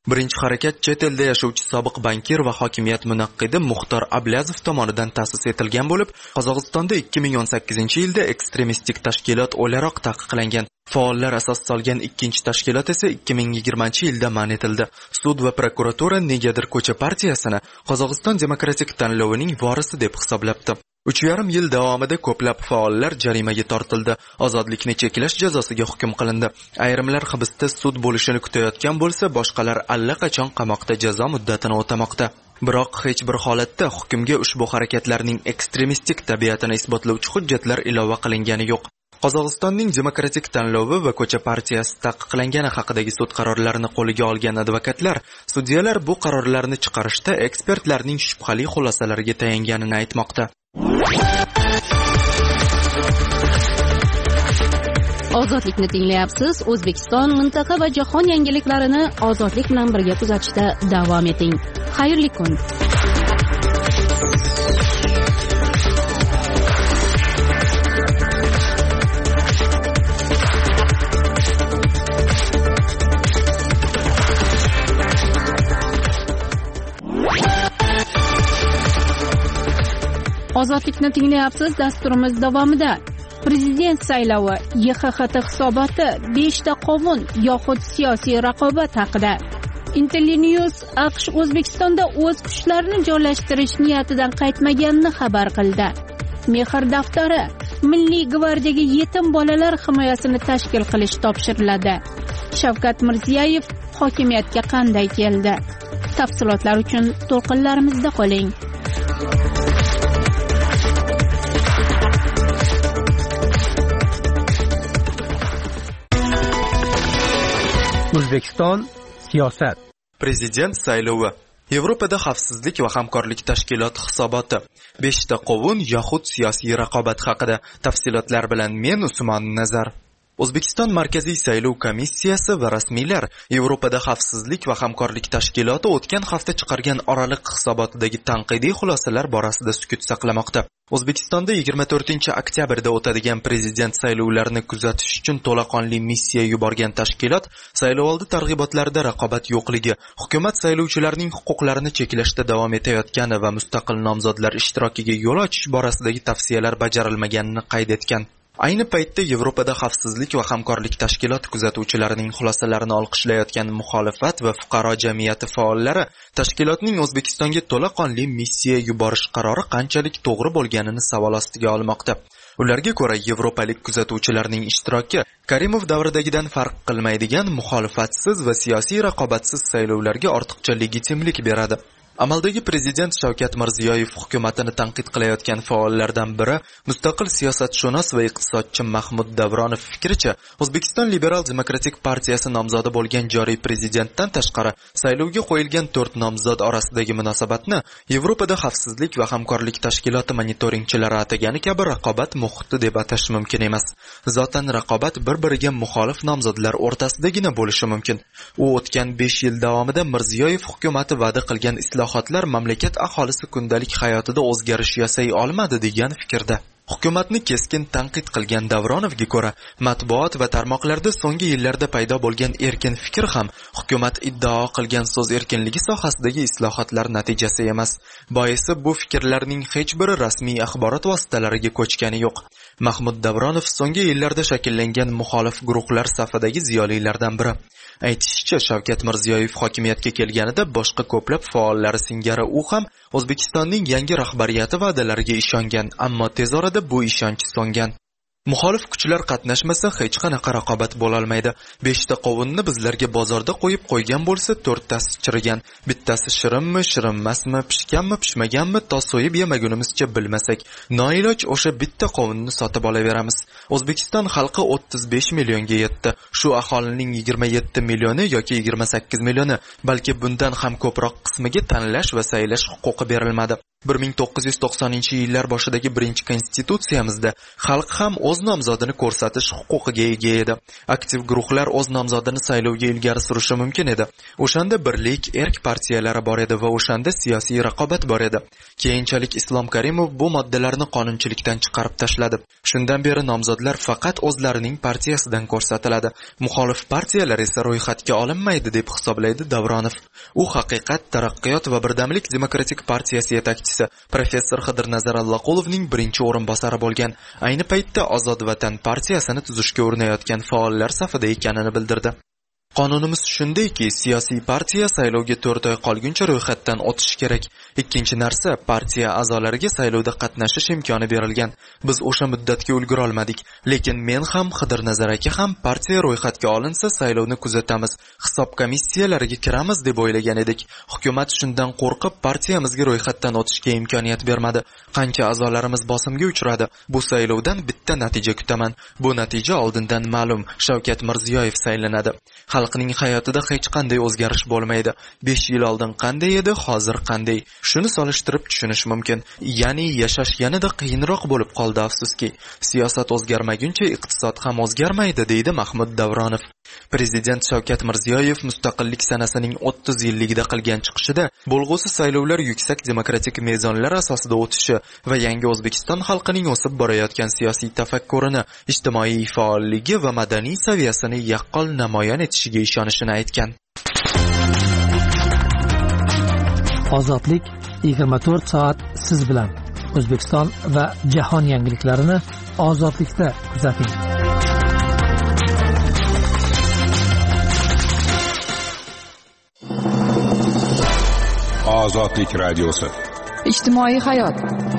Birinchi harakat chet elda yashovchi sobiq bankir va hokimiyat munaqqidi Muxtor Ablazov tomonidan ta'sis etilgan bo'lib, Qozog'istonda 2018-yilda ekstremistik tashkilot o'laroq taqiqlangan. Faollar asos solgan ikkinchi tashkilot esa 2020-yilda man etildi. Sud va prokuratura negadir ko'cha partiyasini Qozog'iston demokratik tanlovining vorisi deb hisoblabdi. 3,5 yil davomida ko'plab faollar jarimaga tortildi, ozodlikni cheklash jazosiga hukm qilindi. Ayrimlar hibsda sud bo'lishini kutayotgan bo'lsa, boshqalar allaqachon qamoqda jazo muddatini o'tamoqda. Biroq hech bir holatda hukmga ushbu harakatlarning ekstremistik tabiatini isbotlovchi hujjatlar ilova qilingani yo'q. Qozog'istonning demokratik tanlovi va ko'cha partiyasi taqiqlangani haqidagi sud qarorlarini qo'liga olgan advokatlar, sudyalar bu qarorlarni chiqarishda ekspertlarning shubhali xulosalariga tayanganini aytmoqda. Ozodlikni tinglayapsiz. O'zbekiston, mintaqa va jahon yangiliklarini ozodlik bilan birga kuzatishda davom eting. Xayrli kun. Ozodlikni tinglayapsiz. Dasturimiz davomida Prezident saylovi, YXHT hisoboti, 5 ta qovun yoxud siyosiy raqobat haqida. Internews AQSh O'zbekistonda o'z kuchlarini joylashtirish niyatidan qaytmaganini xabar qildi. Mehr daftari, Milliy gvardiyaga yetim bolalar himoyasini tashkil qilish topshiriladi. Shavkat Mirziyoyev hokimiyatga qanday keldi? Tafsilotlar uchun to'lqinlarimizda qoling. O'zbekiston siyosat. Prezident saylovi. Yevropada xavfsizlik va hamkorlik tashkiloti hisoboti. 5 ta qovun yoxud siyosiy raqobat haqida. Tafsilotlar bilan men Usmon Nazar. O'zbekiston Markaziy saylov komissiyasi va rasmiylar Yevropada xavfsizlik va hamkorlik tashkiloti o'tgan hafta chiqargan oraliq hisobotidagi tanqidiy xulosalar borasida sukut saqlamoqda. O'zbekistonda 24-oktyabrda o'tadigan prezident saylovlarini kuzatish uchun to'laqonli missiya yuborgan tashkilot saylovoldi targ'ibotlarida raqobat yo'qligi, hukumat saylovchilarning huquqlarini cheklashda davom etayotgani va mustaqil nomzodlar ishtirokiga yo'l ochish borasidagi tavsiyalar bajarilmaganini qayd etgan. Ayni paytda Yevropada xavfsizlik va hamkorlik tashkiloti kuzatuvchilarining xulosalarini olqishlayotgan muxolifat va fuqaro jamiyati faollari tashkilotning O'zbekistonga to'laqonli missiya yuborish qarori qanchalik to'g'ri bo'lganini savol ostiga olmoqda. Ularga ko'ra, yevropalik kuzatuvchilarning ishtiroki Karimov davridagidan farq qilmaydigan muxolifatsiz va siyosiy raqobatsiz saylovlarga ortiqcha legitimlik beradi. Amaldagi prezident Shavkat Mirziyoyev hukumatini tanqid qilayotgan faollardan biri mustaqil siyosatshunos va iqtisodchi Mahmud Davronov fikricha, O'zbekiston Liberal Demokratik partiyasi nomzodi bo'lgan joriy prezidentdan tashqari saylovga qo'yilgan 4 nomzod orasidagi munosabatni Yevropada xavfsizlik va hamkorlik tashkiloti monitoringchilari atagani kabi raqobat muhiti deb atash mumkin emas. Zotan raqobat bir-biriga muxolif nomzodlar o'rtasidagina bo'lishi mumkin. U o'tgan 5 yil davomida Mirziyoyev hukumati va'da qilgan islohotlar mamlakat aholisi kundalik hayotida o'zgarish yasay olmadi degan fikrda. Hukumatni keskin tanqid qilgan Davronovga ko'ra, matbuot va tarmoqlarda so'nggi yillarda paydo bo'lgan erkin fikr ham hukumat iddao qilgan so'z erkinligi sohasidagi islohotlar natijasi emas. Boisi bu fikrlarning hech biri rasmiy axborot vositalariga ko'chgani yo'q. Mahmud Davronov so'nggi yillarda shakllangan muxolif guruhlar safidagi ziyolilardan biri. Aytishicha, Shavkat Mirziyoyev hokimiyatga kelganida boshqa ko'plab faollari singari u ham O'zbekistonning yangi rahbariyati va'dalariga ishongan, ammo tez orada bu ishonch so'ngan. Muxolif kuchlar qatnashmasa hech qanaqa raqobat bo'la olmaydi. 5 ta qovunni bizlarga bozorda qo'yib qo'ygan bo'lsa, 4 tasi chirigan. Bittasi shirinmi, shirinmasmi, pishganmi, pishmaganmi, to so'yib yemagunimizcha bilmasak, noiloj o'sha bitta qovunni sotib olaveramiz. O'zbekiston xalqi 35 millionga yetdi. Shu aholining 27 millioni yoki 28 millioni, balki bundan ham ko'proq qismiga tanlash va saylash huquqi berilmadi. 1990-yillar boshidagi birinchi konstitutsiyamizda xalq ham o'z nomzodini ko'rsatish huquqiga ega edi. Aktiv guruhlar o'z nomzodini saylovga ilgari surishi mumkin edi. O'shanda birlik, erk partiyalari bor edi va o'shanda siyosiy raqobat bor edi. Keyinchalik Islom Karimov bu moddalarni qonunchilikdan chiqarib tashladi. Shundan beri nomzodlar faqat o'zlarining partiyasidan ko'rsatiladi. Muxolif partiyalar esa ro'yxatga olinmaydi deb hisoblaydi Davronov. U Haqiqat, Taraqqiyot va Birdamlik demokratik partiyasi yetakchisi professor Xidirnazar Allaqulovning birinchi o'rinbosari bo'lgan. Ayni paytda Ozod Vatan partiyasini tuzishga urinayotgan faollar safida ekanini bildirdi. Qonunimiz shundayki, siyosiy partiya saylovga 4 oy qolguncha ro'yxatdan o'tishi kerak. Ikkinchi narsa, partiya a'zolariga saylovda qatnashish imkoni berilgan. Biz o'sha muddatga ulgura olmadik, lekin men ham Xidirnazar aka ham partiya ro'yxatga olinsa saylovni kuzatamiz, hisob komissiyalariga kiramiz deb o'ylagan edik. Hukumat shundan qo'rqib partiyamizga ro'yxatdan o'tishga imkoniyat bermadi. Qancha a'zolarimiz bosimga uchradi. Bu saylovdan bitta natija kutaman. Bu natija oldindan ma'lum. Shavkat Mirziyoyev saylanadi. Xalqning hayotida hech qanday o'zgarish bo'lmaydi. 5 yil oldin qanday edi, hozir qanday? Shuni solishtirib tushunish mumkin. Ya'ni yashash yanada qiyinroq bo'lib qoldi, afsuski. Siyosat o'zgarmaguncha iqtisod ham o'zgarmaydi, deydi Mahmud Davronov. Prezident Shavkat Mirziyoyev mustaqillik sanasining 30 yilligida qilgan chiqishida bo'lg'usi saylovlar yuksak demokratik mezonlar asosida o'tishi va yangi O'zbekiston xalqining o'sib borayotgan siyosiy tafakkurini, ijtimoiy faolligi va madaniy saviyasini yaqqol namoyon etishiga ishonishini aytgan. Ozodlik 24 soat siz bilan. O'zbekiston va jahon yangiliklarini ozodlikda kuzating. Ozodlik radiosi. Ijtimoiy hayot.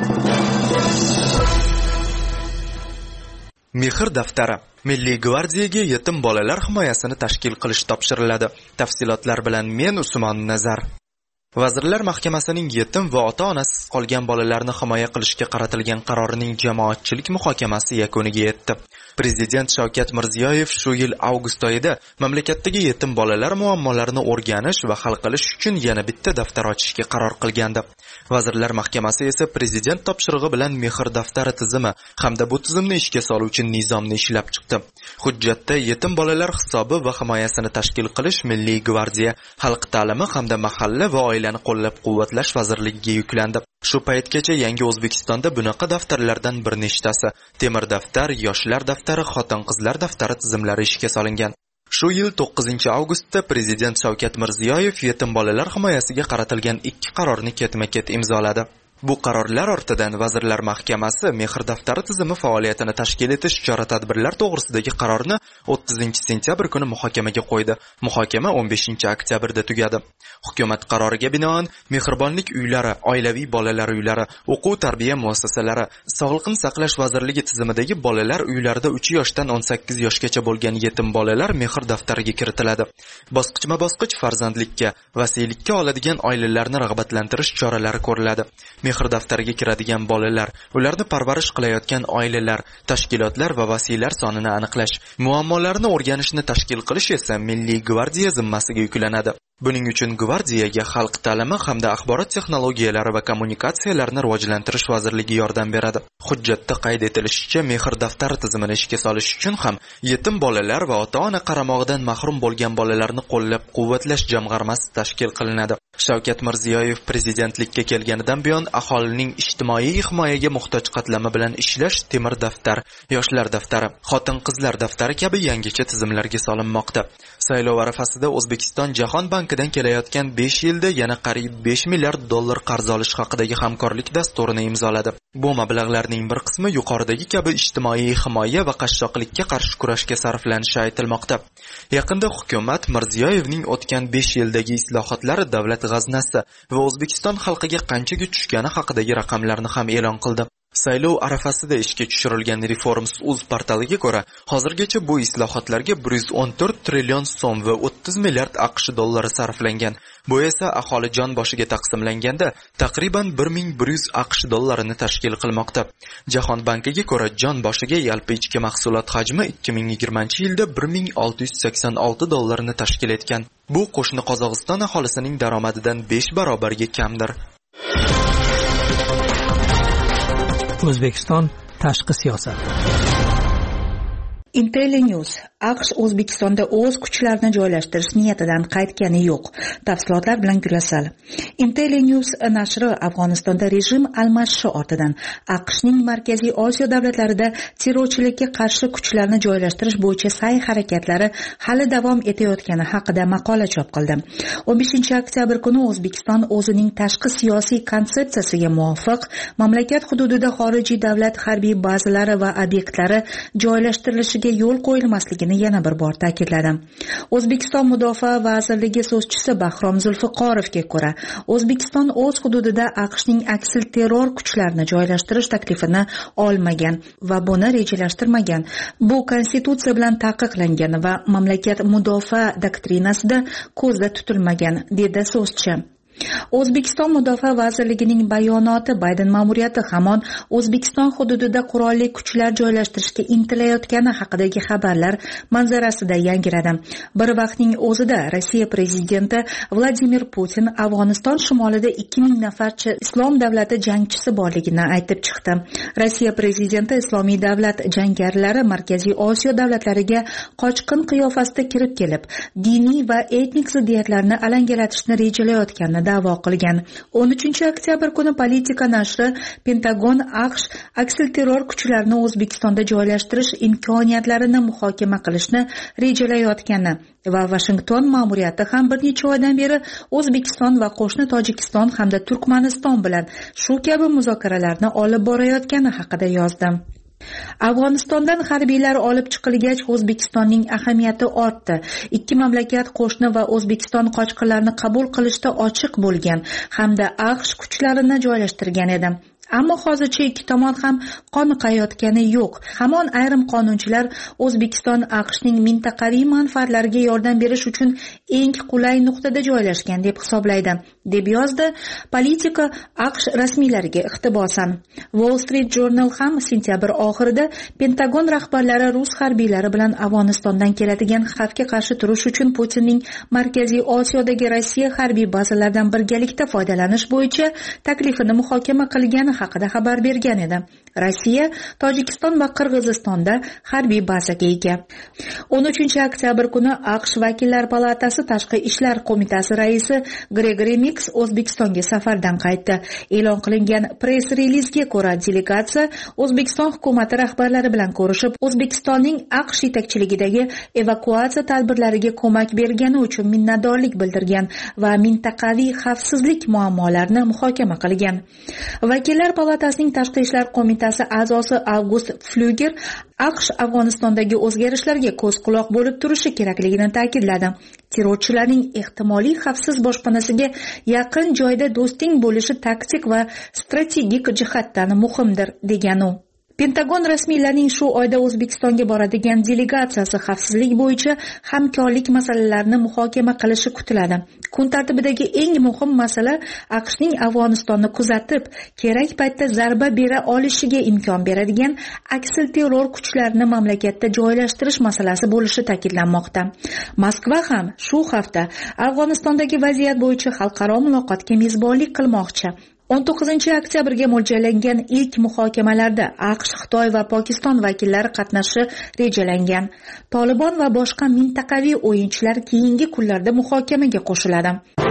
Mehr daftari. Milliy gvardiyaga yetim bolalar himoyasini tashkil qilish topshiriladi. Tafsilotlar bilan men Usmon Nazar. Vazirlar Mahkamasining yetim va ota-onasiz qolgan bolalarni himoya qilishga qaratilgan qarorining jamoatchilik muhokamasi yakuniga yetdi. Prezident Shavkat Mirziyoyev shu yil avgust oyida mamlakatdagi yetim bolalar muammolarini o'rganish va hal qilish uchun yana bitta daftar ochishga qaror qilgandi. Vazirlar Mahkamasi esa prezident topshirig'i bilan mehr daftari tizimi hamda bu tizimni ishga soluvchi nizomni ishlab chiqdi. Hujjatda yetim bolalar hisobi va himoyasini tashkil qilish Milliy gvardiya, xalq ta'limi hamda mahalla va oilani qo'llab-quvvatlash vazirligiga yuklandi. Shu paytgacha yangi O'zbekistonda bunaqa daftarlardan bir nechtasi, temir daftar, yoshlar daftari, xotin-qizlar daftari tizimlari ishga solingan. Shu yil 9 avgustda Prezident Shavkat Mirziyoyev yetim bolalar himoyasiga qaratilgan 2 qarorni ketma-ket imzoladi. Bu qarorlar ortidan Vazirlar Mahkamasi mehr daftari tizimi faoliyatini tashkil etish chora-tadbirlar to'g'risidagi qarorni 30-sentyabr kuni muhokamaga qo'ydi. Muhokama 15-oktyabrda tugadi. Hukumat qaroriga binoan mehribonlik uylari, oilaviy bolalar uylari, o'quv-tarbiya muassasalari, Sog'liqni saqlash vazirligi tizimidagi bolalar uylarida 3 yoshdan 18 yoshgacha bo'lgan yetim bolalar mehr daftariga kiritiladi. Bosqichma-bosqich farzandlikka, vasiylikka oladigan oilalarni rag'batlantirish choralari ko'riladi. Mehr daftariga kiradigan bolalar, ularni parvarish qilayotgan oilalar, tashkilotlar va vasiylar sonini aniqlash, muammolarni o'rganishni tashkil qilish esa Milliy gvardiya zimmasiga yuklanadi. Buning uchun gvardiyaga xalq ta'limi hamda axborot texnologiyalari va kommunikatsiyalarni rivojlantirish vazirligi yordam beradi. Hujjatda qayd etilishicha, mehr daftari tizimini ishga solish uchun ham yetim bolalar va ota-ona qaramog'idan mahrum bo'lgan bolalarni qo'llab-quvvatlash jamg'armasi tashkil qilinadi. Shavkat Mirziyoyev prezidentlikka kelganidan buyon aholining ijtimoiy himoyaga muhtoj qatlami bilan ishlash temir daftar, yoshlar daftari, xotin-qizlar daftari kabi yangicha tizimlarga solinmoqda. Saylov arafasida O'zbekiston Jahon bankidan kelayotgan 5 yilda yana qariyb 5 milliard dollar qarz olish haqidagi hamkorlik dasturini imzoladi. Bu mablag'larning bir qismi yuqoridagi kabi ijtimoiy himoya va qashshoqlikka qarshi kurashga sarflanishi aytilmoqda. Yaqinda hukumat Mirziyoyevning o'tgan 5 yildagi islohotlari davlat g'aznasi va O'zbekiston xalqiga qanchaga tushgani haqidagi raqamlarni ham e'lon qildi. Saylov arafasida ishga tushirilgan Reforms.uz portaliga ko'ra, hozirgacha bu islohotlarga 114 trillion so'm va 30 milliard AQSh dollari sarflangan. Bu esa aholi jon boshiga taqsimlanganda taqriban 1100 AQSh dollarini tashkil qilmoqda. Jahon bankiga ko'ra, jon boshiga yalpi ichki mahsulot hajmi 2020-yilda 1686 dollarni tashkil etgan. Bu qo'shni Qozog'iston aholisining daromadidan 5 barobarga kamdir. O'zbekiston tashqi siyosat. IntelliNews AQSh O'zbekistonda o'z kuchlarini joylashtirish niyatidan qaytgani yo'q. Tafsilotlar bilan Gulasal. IntelliNews nashri Afg'onistonda rejim almashishi ortidan AQShning Markaziy Osiyo davlatlarida terrorchilikka qarshi kuchlarni joylashtirish bo'yicha sa'y-harakatlari hali davom etayotgani haqida maqola chop qildi. 15-oktyabr kuni O'zbekiston o'zining tashqi siyosiy konsepsiyasiga muvofiq mamlakat hududida xorijiy davlat harbiy bazalari va obyektlari joylashtirilishiga yo'l qo'yilmasligini yana bir bor ta'kidladi. O'zbekiston Mudofaa vazirligi so'zchisi Bahrom Zulfiqorovga ko'ra, O'zbekiston o'z hududida AQShning aksilterror kuchlarini joylashtirish taklifini olmagan va buni rejalashtirmagan. Bu konstitutsiya bilan taqiqlangan va mamlakat mudofaa doktrinasida ko'zda tutilmagan, dedi so'zchi. O'zbekiston Mudofaa vazirligining bayonoti Bayden ma'muriyati hamon O'zbekiston hududida qurolli kuchlar joylashtirishga intilayotgani haqidagi xabarlar manzarasida yangradi. Bir vaqtning o'zida Rossiya prezidenti Vladimir Putin Afg'oniston shimolida 2000 nafarcha islom davlati jangchisi borligini aytib chiqdi. Rossiya prezidenti Islomiy davlat jangarilari Markaziy Osiyo davlatlariga qochqin qiyofasida kirib kelib, diniy va etnik ziddiyatlarni alangalatishni rejalayotganini da'vo qilgan. 13-oktyabr kuni Politika nashri Pentagon AQSh aksilterror kuchlarni O'zbekistonda joylashtirish imkoniyatlarini muhokama qilishni rejalayotgani va Washington ma'muriyati ham bir necha oydan beri O'zbekiston va qo'shni Tojikiston hamda Turkmaniston bilan shu kabi muzokaralarni olib borayotgani haqida yozdi. Afg'onistondan harbiylar olib chiqilgach, O'zbekistonning ahamiyati ortdi. Ikki mamlakat qo'shni va O'zbekiston qochqinlarni qabul qilishda ochiq bo'lgan hamda AQSh kuchlarini joylashtirgan edi. Ammo hozircha ikki tomon ham qoniqayotgani yo'q. Hamon ayrim qonunchilar O'zbekiston AQShning mintaqaviy manfaatlariga yordam berish uchun eng qulay nuqtada joylashgan deb hisoblaydi, deb yozdi Politika AQSh rasmiylariga iqtibosan. Wall Street Journal ham sentyabr oxirida Pentagon rahbarlari rus harbiylari bilan Afg'onistondan keladigan xavfga qarshi turish uchun Putinning Markaziy Osiyodagi Rossiya harbiy bazalaridan birgalikda foydalanish bo'yicha taklifini muhokama qilgani haqida xabar bergan edi. Rossiya, Tojikiston va Qirg'izistonda harbiy bazaga ega. 13-oktyabr kuni AQSh Vakillar palatasi Tashqi ishlar qo'mitasi raisi Gregory Mix O'zbekistonga safardan qaytdi. E'lon qilingan press-relizga ko'ra, delegatsiya O'zbekiston hukumati rahbarlari bilan ko'rishib, O'zbekistonning AQSh yetakchiligidagi evakuatsiya tadbirlariga ko'mak bergani uchun minnatdorlik bildirgan va mintaqaviy xavfsizlik muammolarini muhokama qilgan. Vakillar palatasining Tashqi ishlar qo'mitasi a'zosi August Pfluger AQSh Afg'onistondagi o'zgarishlarga ko'z quloq bo'lib turishi kerakligini ta'kidladi. Terrorchilarning ehtimoliy xavfsiz boshpanasiga yaqin joyda do'sting bo'lishi taktik va strategik jihatdan muhimdir, degan u. Pentagon rasmiylarining shu oyda O'zbekistonga boradigan delegatsiyasi xavfsizlik bo'yicha hamkorlik masalalarini muhokama qilishi kutiladi. Kun tartibidagi eng muhim masala AQShning Afg'onistonni kuzatib, kerak paytda zarba bera olishiga imkon beradigan aksilterror kuchlarni mamlakatda joylashtirish masalasi bo'lishi ta'kidlanmoqda. Moskva ham shu hafta Afg'onistondagi vaziyat bo'yicha xalqaro muloqotga mezbonlik qilmoqchi. 19-oktyabrga mo'ljallangan ilk muhokamalarda AQSh, Xitoy va Pokiston vakillari qatnashishi rejalangan. Tolibon va boshqa mintaqaviy o'yinchilar keyingi kunlarda muhokamaga qo'shiladi.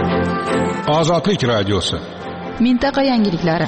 Ozodlik radiosi. Mintaqa yangiliklari.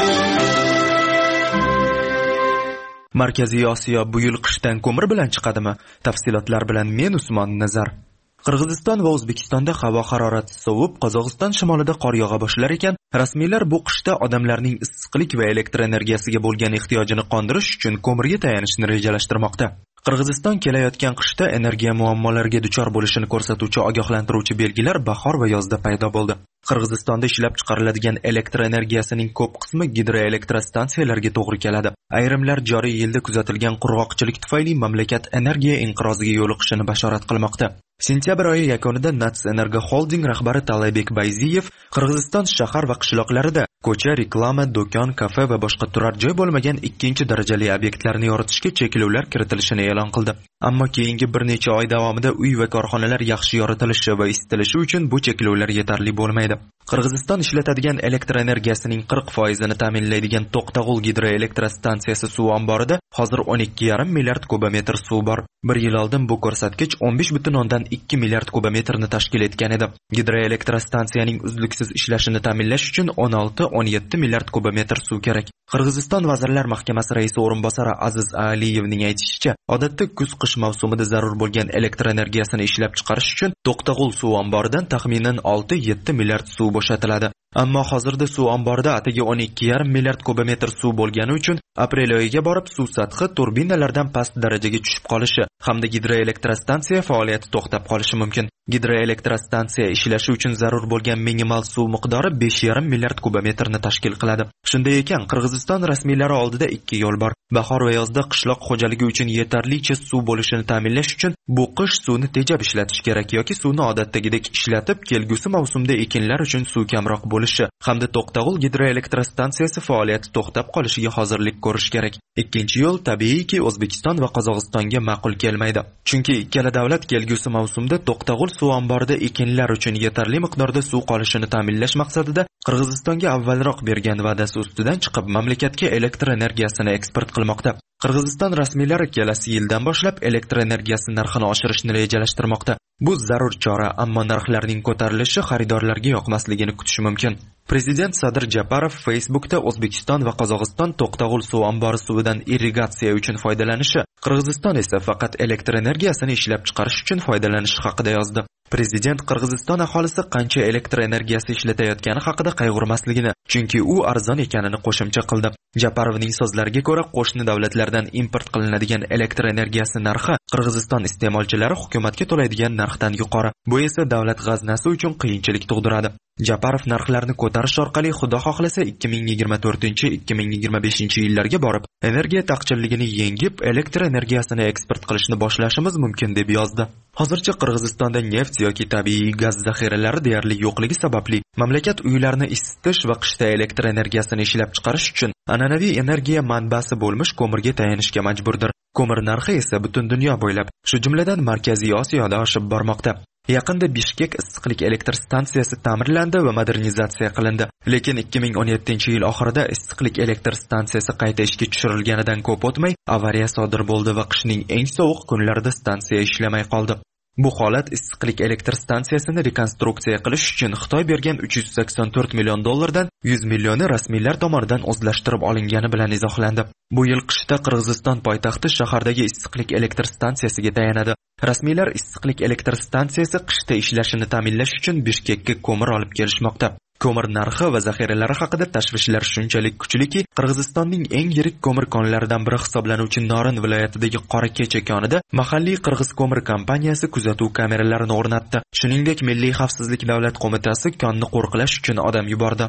Markaziy Osiyo bu yil qishdan ko'mir bilan chiqadimi? Tafsilotlar bilan men Usmon Nazar. Qirg'iziston va O'zbekistonda havo harorati sovib, Qozog'iston shimolida qor yog'a boshlar ekan, rasmiylar bu qishda odamlarning issiqlik va elektr energiyasiga bo'lgan ehtiyojini qondirish uchun ko'mirga tayanishni rejalashtirmoqda. Qirg'iziston kelayotgan qishda energiya muammolariga duchor bo'lishini ko'rsatuvchi ogohlantiruvchi belgilar bahor va yozda paydo bo'ldi. Qirg'izistonda ishlab chiqariladigan elektr energiyasining ko'p qismi gidroelektrostansiyalarga to'g'ri keladi. Ayrimlar joriy yilda kuzatilgan qurg'oqchilik tufayli mamlakat energiya inqiroziga yo'liqishini bashorat qilmoqda. Sentyabr oyi yakunida Nats Energo Holding rahbari Talabek Bayziyev Qirg'iziston shahar va qishloqlarida ko'cha, reklama, do'kon, kafe va boshqa turar joy bo'lmagan ikkinchi darajali obyektlarni yoritishga cheklovlar kiritilishini e'lon qildi. Ammo keyingi bir necha oy davomida uy va korxonalar yaxshi yoritilishi va isitilishi uchun bu cheklovlar yetarli bo'lmaydi. Qirg'iziston ishlatadigan elektr energiyasining 40% ni ta'minlaydigan To'qtag'ul gidroelektrostansiyasi suv omborida hozir 12,5 milliard kubometr suv bor. Bir yil oldin bu ko'rsatkich 15,2 milliard kubometrni tashkil etgan edi. Gidroelektrostansiyaning uzluksiz ishlashini ta'minlash uchun 16-17 milliard kubometr suv kerak. Qirg'iziston Vazirlar Mahkamasi raisi o'rinbosari Aziz Aliyevning aytishicha, odatda kuz-qish mavsumida zarur bo'lgan elektr energiyasini ishlab chiqarish uchun To'qtag'ul suv omboridan taxminan 6-7 milliard suv bo'shatiladi. Ammo hozirda suv omborida atigi 12,5 milliard kubometr suv bo'lgani uchun aprel oyiga borib suv sathi turbinalardan past darajaga tushib qolishi hamda gidroelektrostansiya faoliyati to'xtab qolishi mumkin. Gidroelektrostansiya ishlashi uchun zarur bo'lgan minimal suv miqdori 5,5 milliard kubometrni tashkil qiladi. Shunday ekan, Qirg'iziston rasmiylari oldida ikki yo'l bor. Bahor va yozda qishloq xo'jaligi uchun yetarlicha suv bo'lishini ta'minlash uchun bu qish suvni tejab ishlatish kerak yoki suvni odatdagidek ishlatib, kelgusi mavsumda ekinlar uchun suv kamroq bo'lishi hamda To'qtag'ul gidroelektrostansiyasi faoliyati to'xtab qolishiga hozirlik ko'rish kerak. Ikkinchi yo'l tabiiyki O'zbekiston va Qozog'istonga ma'qul kelmaydi. Chunki ikkala davlat kelgusi mavsumda To'qtag'ul suv omborida ekinlar uchun yetarli miqdorda suv qolishini ta'minlash maqsadida Qirg'izistonga avvalroq bergan va'dasi ustidan chiqib mamlakatga elektr energiyasini eksport qilmoqda. Qirg'iziston rasmiylari kelasi yildan boshlab elektr energiyasi narxini oshirishni rejalashtirmoqda. Bu zarur chora, ammo narxlarning ko'tarilishi xaridorlarga yoqmasligini kutish mumkin. Prezident Sadir Japarov Facebookda O'zbekiston va Qozog'iston To'qtag'ul suv ombori suvidan irrigatsiya uchun foydalanishi, Qirg'iziston esa faqat elektr energiyasini ishlab chiqarish uchun foydalanishi haqida yozdi. Prezident Qirg'iziston aholisi qancha elektr energiyasi ishlatayotgani haqida qayg'urmasligini, chunki u arzon ekanini qo'shimcha qildi. Japarovning so'zlariga ko'ra, qo'shni davlatlardan import qilinadigan elektr energiyasi narxi Qirg'iziston iste'molchilari hukumatga to'laydigan narxdan yuqori. Bu esa davlat g'aznasi uchun qiyinchilik tug'diradi. Japarov narxlarni ko'tarish orqali xudo xohlasa 2024-2025 yillarga borib, energiya taqchilligini yengib, elektr energiyasini eksport qilishni boshlashimiz mumkin deb yozdi. Hozircha Qirg'izistonda neft yoki tabiiy gaz zaxiralari deyarli yo'qligi sababli mamlakat uylarni isitish va qishda elektr energiyasini ishlab chiqarish uchun an'anaviy energiya manbasi bo'lmish ko'mirga tayanishga majburdir. Ko'mir narxi esa butun dunyo bo'ylab, shu jumladan Markaziy Osiyoda oshib bormoqda. Yaqinda Bishkek issiqlik elektr stansiyasi ta'mirlandi va modernizatsiya qilindi. Lekin 2017-yil oxirida issiqlik elektr stansiyasi qayta ishga tushirilganidan ko'p o'tmay avariya sodir bo'ldi va qishning eng sovuq kunlarida stansiya ishlamay qoldi. Bu holat issiqlik elektr stansiyasini rekonstruksiya qilish uchun Xitoy bergan 384 million dollardan 100 millioni rasmiylar tomonidan o'zlashtirib olingani bilan izohlandi. Bu yil qishda Qirg'iziston poytaxti shahardagi issiqlik elektr stansiyasiga tayanadi. Rasmiylar issiqlik elektr stansiyasi qishda ishlashini ta'minlash uchun Bishkekka ko'mir olib kelishmoqda. Ko'mir narxi va zaxiralari haqida tashvishlar shunchalik kuchliki, Qirg'izistonning eng yirik ko'mir konlaridan biri hisoblanuvchi Norin viloyatidagi Qorakecha konida mahalliy Qirg'iz ko'mir kompaniyasi kuzatuv kameralarini o'rnatdi. Shuningdek, Milliy xavfsizlik davlat qo'mitasi konni qo'riqlash uchun odam yubordi.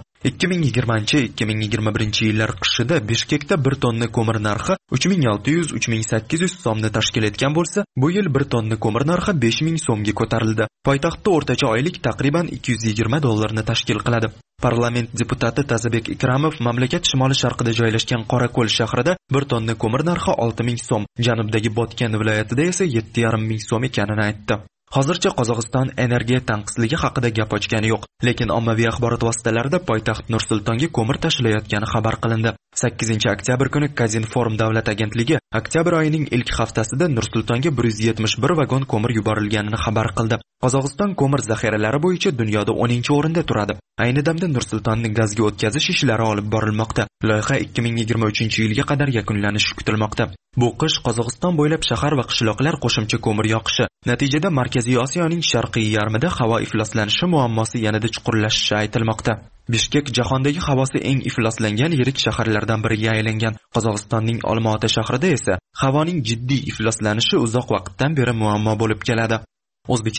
2020-2021 yillar qishida Bishkekda 1 tonna ko'mir narxi 3600-3800 so'mni tashkil etgan bo'lsa, bu yil 1 tonna ko'mir narxi 5000 so'mga ko'tarildi. Poytaxtda o'rtacha oylik taqriban 220 dollarni tashkil qiladi. Parlament deputati Tazabek Ikramov mamlakat shimoli-sharqida joylashgan Qorako'l shahrida 1 tonna ko'mir narxi 6000 so'm, janubdagi Botken viloyatida esa 7500 so'm ekanini aytdi. Hozircha Qozog'iston energiya tanqisligi haqida gap ochgani yo'q, lekin ommaviy axborot vositalarida poytaxt Nur-Sultonga ko'mir tashilayotgani xabar qilindi. 8-oktyabr kuni Kazinform davlat agentligi oktyabr oyining ilk haftasida Nur-Sultonga 171 vagon ko'mir yuborilganini xabar qildi. Qozog'iston ko'mir zaxiralari bo'yicha dunyoda 10-o'rinda turadi. Ayni damda Nur-Sultonni gazga o'tkazish ishlari olib borilmoqda. Loyiha 2023-yilga qadar yakunlanishi kutilmoqda. Bu qish Qozog'iston bo'ylab shahar va qishloqlar qo'shimcha ko'mir yoqishi, natijada Markaziy Osiyoning sharqiy yarmida havo ifloslanishi muammosi yanada chuqurlashishi aytilmoqda. Bishkek jahondagi havosi eng ifloslangan yirik shaharlardan biriga aylangan. Qozog'istonning Olma-ota shahrida esa havoning jiddiy ifloslanishi uzoq vaqtdan beri muammo bo'lib keladi. O'zbekiston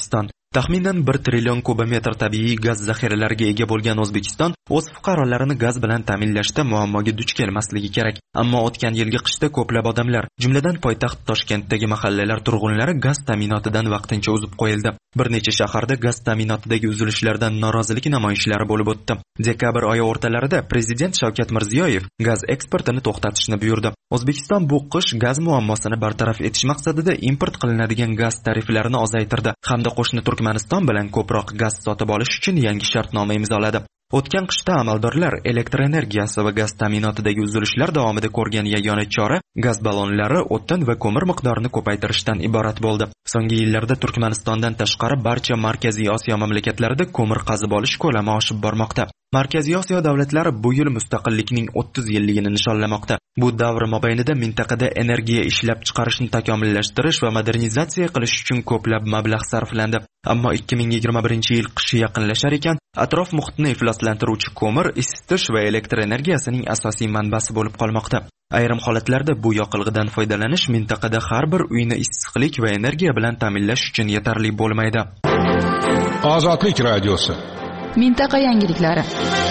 Taxminan 1 trillion kubometr tabiiy gaz zaxiralariga ega bo'lgan O'zbekiston o'z fuqarolarini gaz bilan ta'minlashda muammoga duch kelmasligi kerak. Ammo o'tgan yilgi qishda ko'plab odamlar, jumladan poytaxt Toshkentdagi mahallalar turg'unlari gaz ta'minotidan vaqtincha uzib qo'yildi. Bir necha shaharda gaz ta'minotidagi uzilishlardan norozilik namoyishlari bo'lib o'tdi. Dekabr oyi o'rtalarida Prezident Shavkat Mirziyoyev gaz eksportini to'xtatishni buyurdi. O'zbekiston bu qish gaz muammosini bartaraf etish maqsadida import qilinadigan gaz tariflarini ozaytirdi hamda qo'shni Turkmaniston bilan ko'proq gaz sotib olish uchun yangi shartnoma imzoladi. O'tgan qishda amaldorlar elektr energiyasi va gaz ta'minotidagi uzilishlar davomida ko'rgan yagona chora gaz ballonlari, o'tin va ko'mir miqdorini ko'paytirishdan iborat bo'ldi. So'nggi yillarda Turkmanistondan tashqari barcha Markaziy Osiyo mamlakatlarida ko'mir qazib olish ko'lami oshib bormoqda. Markaziy Osiyo davlatlari bu yil mustaqillikning 30 yilligini nishonlamoqda. Bu davr mobaynida mintaqada energiya ishlab chiqarishni takomillashtirish va modernizatsiya qilish uchun ko'plab mablag' sarflandi. Ammo 2021-yil qishi yaqinlashar ekan, atrof muhitni ifloslantiruvchi ko'mir, isitish va elektr energiyasining asosiy manbasi bo'lib qolmoqda. Ayrim holatlarda bu yoqilg'idan foydalanish mintaqada har bir uyni issiqlik va energiya bilan ta'minlash uchun yetarli bo'lmaydi. Ozodlik radiosi. Mintaqa yangiliklari.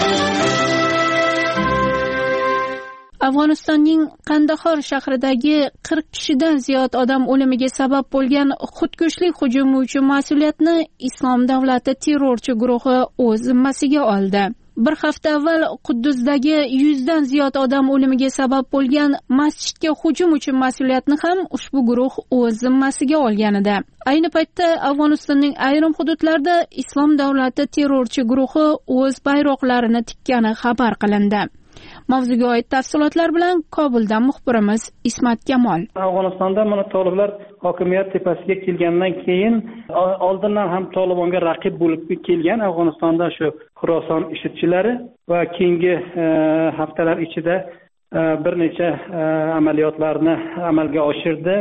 Afg'onistonning Qandahor shahridagi 40 kishidan ziyod odam o'limiga sabab bo'lgan xudkushlik hujumi uchun mas'uliyatni Islom davlati terrorchi guruhi o'z zimmasiga oldi. Bir hafta avval Quddusdagi 100 dan ziyod odam o'limiga sabab bo'lgan masjidga hujum uchun mas'uliyatni ham ushbu guruh o'z zimmasiga olgan edi. Ayni paytda Afg'onistonning ayrim hududlarida Islom davlati terrorchi guruhi o'z bayroqlarini tikkani xabar qilindi. Mavzuga oid tafsilotlar bilan Kobuldan muxbirimiz Ismat Kamol. Afg'onistonda mana toliblar hokimiyat tepasiga kelgandan keyin oldindan ham Tolibonga raqib bo'lib kelgan Afg'onistonda shu Xuroson ishidchilari va keyingi haftalar ichida bir necha amaliyotlarni amalga oshirdi.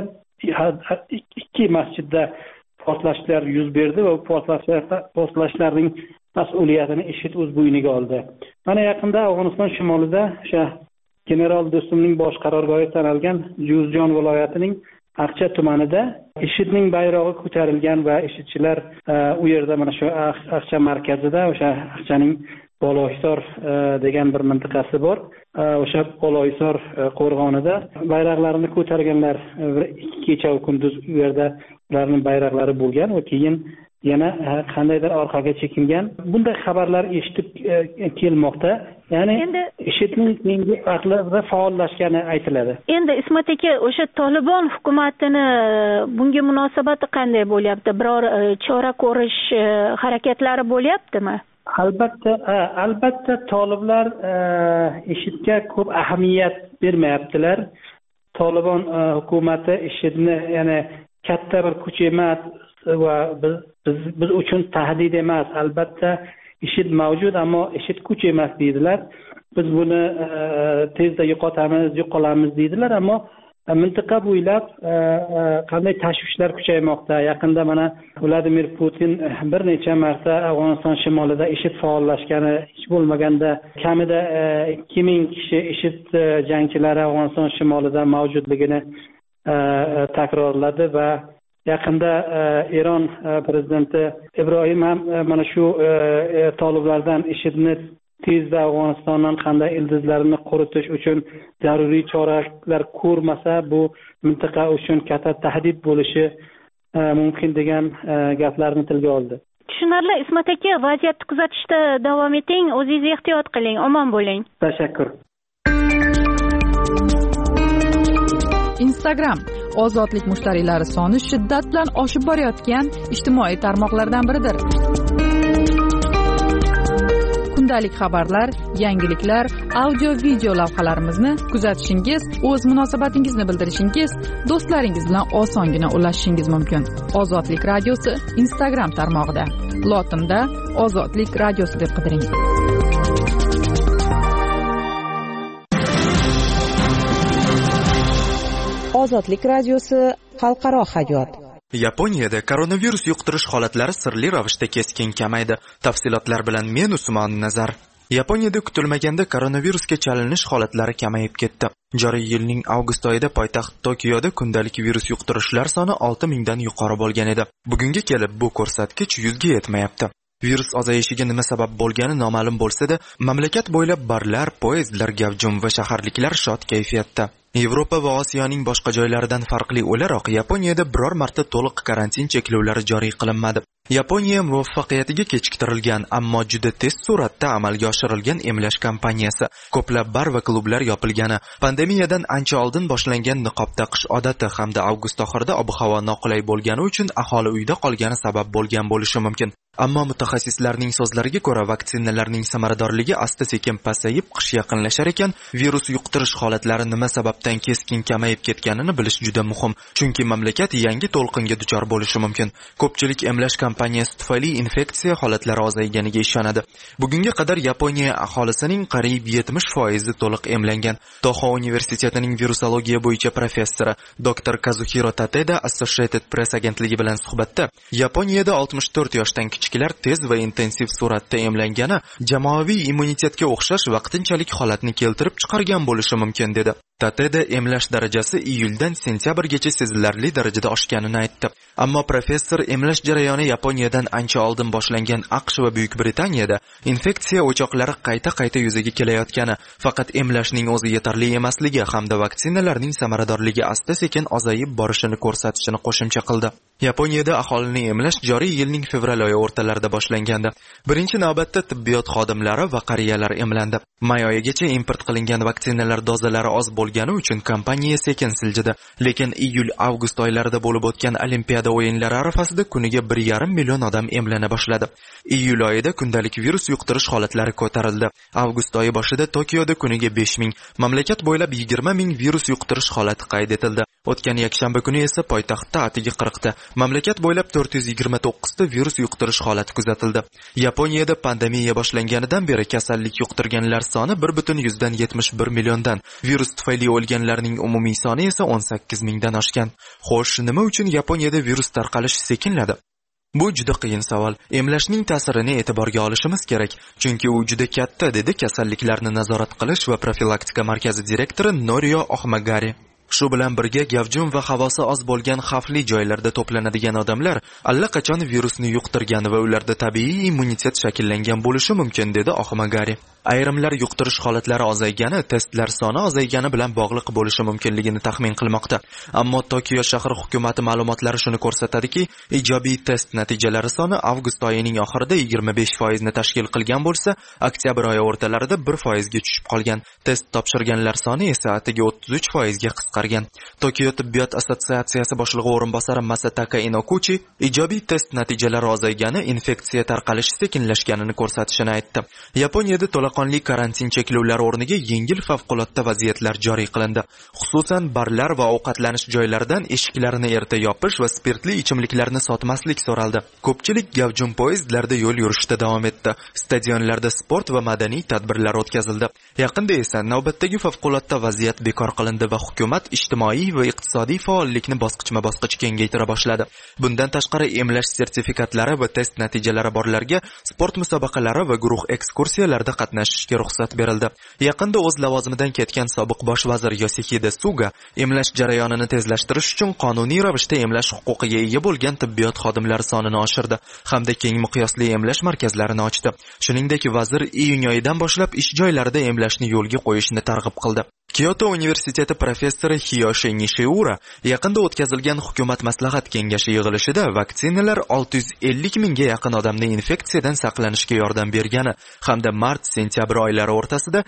Ikki masjidda portlashlar yuz berdi va portlashlarning mas'uliyatini IShID o'z bo'yniga oldi. Mana yaqinda Afg'oniston shimolida o'sha general Do'stumning bosh qarorgohi sanalgan Juzjon viloyatining Aqcha tumanida IShIDning bayrog'i ko'tarilgan va IShIDchilar u yerda mana shu Aqcha markazida o'sha Aqchaning Bolohisor degan bir mintaqasi bor. O'sha Bolohisor qo'rg'onida bayroqlarini ko'targanlar kecha va kunduz u yerda ularning bayroqlari bo'lgan va keyin yana qandaydir orqaga chekingan. Bunday xabarlar eshitib kelmoqda. Ya'ni IShIDning keyingi vaqtlarda faollashgani aytiladi. Endi Ismat aka, o'sha Tolibon hukumatini bunga munosabati qanday bo'lyapti? Biror chora ko'rish harakatlari bo'lyaptimi? Albatta Toliblar IShIDga ko'p ahamiyat bermayaptilar. Tolibon hukumati IShIDni yana katta bir kuch emas va biz uchun tahdid emas. Albatta IShID mavjud, ammo IShID kuch emas deydilar. Biz buni tezda yo'qolamiz deydilar, ammo mintaqa bo'ylab qanday tashvishlar kuchaymoqda. Yaqinda mana Vladimir Putin bir necha marta Afg'oniston shimolida IShID faollashgani, hech bo'lmaganda kamida 2000 kishi IShID jangchilari Afg'oniston shimolida mavjudligini takrorladi va yaqinda Eron prezidenti Ibrohim ham mana shu toliblardan IShIDni tezda Afg'onistondan qanday ildizlarini quritish uchun zaruriy choralar ko'rmasa, bu mintaqa uchun katta tahdid bo'lishi mumkin degan gaplarni tilga oldi. Tushunarli. Ismat aka, vaziyatni kuzatishda davom eting, o'zingiz ehtiyot qiling, omon bo'ling. Tashakkur. Instagram ozodlik mushtariylari soni shiddat bilan oshib borayotgan ijtimoiy tarmoqlardan biridir. Kundalik xabarlar, yangiliklar, audio-video lavhalarimizni kuzatishingiz, o'z munosabatingizni bildirishingiz, do'stlaringiz bilan osongina ulashishingiz mumkin. Ozodlik radiosi Instagram tarmog'ida. Lotinda Ozodlik radiosi deb qidiring. Ozodlik radiosi xalqaro hayot. Yaponiyada koronavirus yuqtirish holatlari sirli ravishda keskin kamaydi. Tafsilotlar bilan men Usmon Nazar. Yaponiyada kutilmaganda koronavirusga chalinish holatlari kamayib ketdi. Joriy yilning avgust oyida poytaxt Tokioda kundalik virus yuqtirishlar soni 6000 dan yuqori bo'lgan edi. Bugunga kelib bu ko'rsatkich 100 ga yetmayapti. Virus ozayishiga nima sabab bo'lgani noma'lum bo'lsa-da, mamlakat bo'ylab barlar, poyezdlar gavjum va shaharliklar shod kayfiyatda. Yevropa va Osiyoning boshqa joylaridan farqli o'laroq Yaponiyada biror marta to'liq karantin cheklovlari joriy qilinmadi. Yaponiya muvaffaqiyatiga kechiktirilgan, ammo juda tez suratda amalga oshirilgan emlash kampaniyasi, ko'plab bar va klublar yopilgani, pandemiyadan ancha oldin boshlangan niqob taqish odati hamda avgust oxirida ob-havo noqulay bo'lgani uchun aholi uyda qolgani sabab bo'lgan bo'lishi mumkin. Ammo mutaxassislarning so'zlariga ko'ra, vaksinalarning samaradorligi asta-sekin pasayib, qish yaqinlashar ekan, virus yuqtirish holatlari nima sababdan keskin kamayib ketganini bilish juda muhim, chunki mamlakat yangi to'lqinga duchor bo'lishi mumkin. Ko'pchilik emlash kampaniyasi tufayli infeksiya holatlari ozayganiga ishonadi. Bugunga qadar Yaponiya aholisining qariyb 70% to'liq emlangan. Toho universitetining virusologiya bo'yicha professori Dr. Kazuhiro Tateda Associated Press agentligi bilan suhbatda, Yaponiyada 64 yoshdan kichiklar tez va intensiv suratda emlangani jamoaviy immunitetga o'xshash vaqtinchalik holatni keltirib chiqargan bo'lishi mumkin dedi. Tateda emlash darajasi iyuldan sentyabrgacha sezilarli darajada oshganini aytdi. Ammo professor emlash jarayoni Yaponiyadan ancha oldin boshlangan AQSh va Buyuk Britaniyada infeksiya o'choqlari qayta yuzaga kelayotgani, faqat emlashning o'zi yetarli emasligi hamda vaksinalarning samaradorligi asta-sekin ozayib borishini ko'rsatishini qo'shimcha qildi. Yaponiyada aholini emlash joriy yilning fevral oyi o'rtalarida boshlangandi. Birinchi navbatda tibbiyot xodimlari va qariyalar emlandi. May oyigacha import qilingan vaksinalar dozalari oz bo'lgani uchun kompaniya sekin siljidi, lekin iyul-avgust oylarida bo'lib o'tgan Olimpiada o'yinlari arafasida kuniga 1,5 million odam emlana boshladi. Iyul oyida kundalik virus yuqtirish holatlari ko'tarildi. Avgust oyi boshida Tokioda kuniga 5000, mamlakat bo'ylab 20000 virus yuqtirish holati qayd etildi. O'tgan yakshanba kuni esa poytaxtda atigi 40 ta, mamlakat bo'ylab 429 ta virus yuqtirish holati kuzatildi. Yaponiyada pandemiya boshlanganidan beri kasallik yuqtirganlar soni 1,71 milliondan, virus tufayli o'lganlarning umumiy soni esa 18 dan oshgan. Xo'sh, nima uchun Yaponiyada virus tarqalishi sekinladi? Bu juda qiyin savol. Emlashning ta'sirini e'tiborga olishimiz kerak, chunki u juda katta, dedi kasalliklarni nazorat qilish va profilaktika markazi direktori Norio Ohmagari. Shu bilan birga gavjum va havosi oz bo'lgan xavfli joylarda to'planadigan odamlar allaqachon virusni yuqtirgan va ularda tabiiy immunitet shakllangan bo'lishi mumkin, dedi Ohmagari. Ayrimlar yuqtirish holatlari ozaygani, testlar soni ozaygani bilan bog'liq bo'lishi mumkinligini taxmin qilmoqda. Ammo Tokio shahar hukumati ma'lumotlari shuni ko'rsatadiki, ijobiy test natijalari soni avgust oyining oxirida 25% ni tashkil qilgan bo'lsa, oktyabr oyi o'rtalarida 1% ga tushib qolgan. Test topshirganlar soni esa atigi 33% ga qisqargan. Tokio tibbiyot assotsiatsiyasi boshlig'i o'rinbosari Masataka Inokuchi ijobiy test natijalari ozaygani infeksiya tarqalishi sekinlashganini ko'rsatishini aytdi. Yaponiyada to'laqonli karantin cheklovlari o'rniga yengil favqulodda vaziyatlar joriy qilindi. Xususan barlar va ovqatlanish joylaridan eshiklarini erta yopish va spirtli ichimliklarni sotmaslik so'raldi. Ko'pchilik gavjum poyezdlarda yo'l yurishda davom etdi. Stadionlarda sport va madaniy tadbirlar o'tkazildi. Yaqinda esa navbatdagi favqulodda vaziyat bekor qilindi va hukumat ijtimoiy va iqtisodiy faollikni bosqichma-bosqich kengaytira boshladi. Bundan tashqari emlash sertifikatlari va test natijalari borlarga sport musobaqalari va guruh ekskursiyalarida qatnashishga ruxsat berildi. Yaqinda o'z lavozimidan ketgan sobiq bosh vazir Yoshihide Suga emlash jarayonini tezlashtirish uchun qonuniy ravishda emlash huquqiga ega bo'lgan tibbiyot xodimlari sonini oshirdi hamda keng miqyosli emlash markazlarini ochdi. Shuningdek, vazir iyun oyidan boshlab ish joylarida emlashni yo'lga qo'yishni targ'ib qildi. Kyoto universiteti professori Hiyoshi Nishiura yaqinda o'tkazilgan hukumat maslahat kengashi yig'ilishida vaksinalar 650 mingga yaqin odamni infeksiyadan saqlanishga yordam bergani hamda mart-sentyabr oylari o'rtasida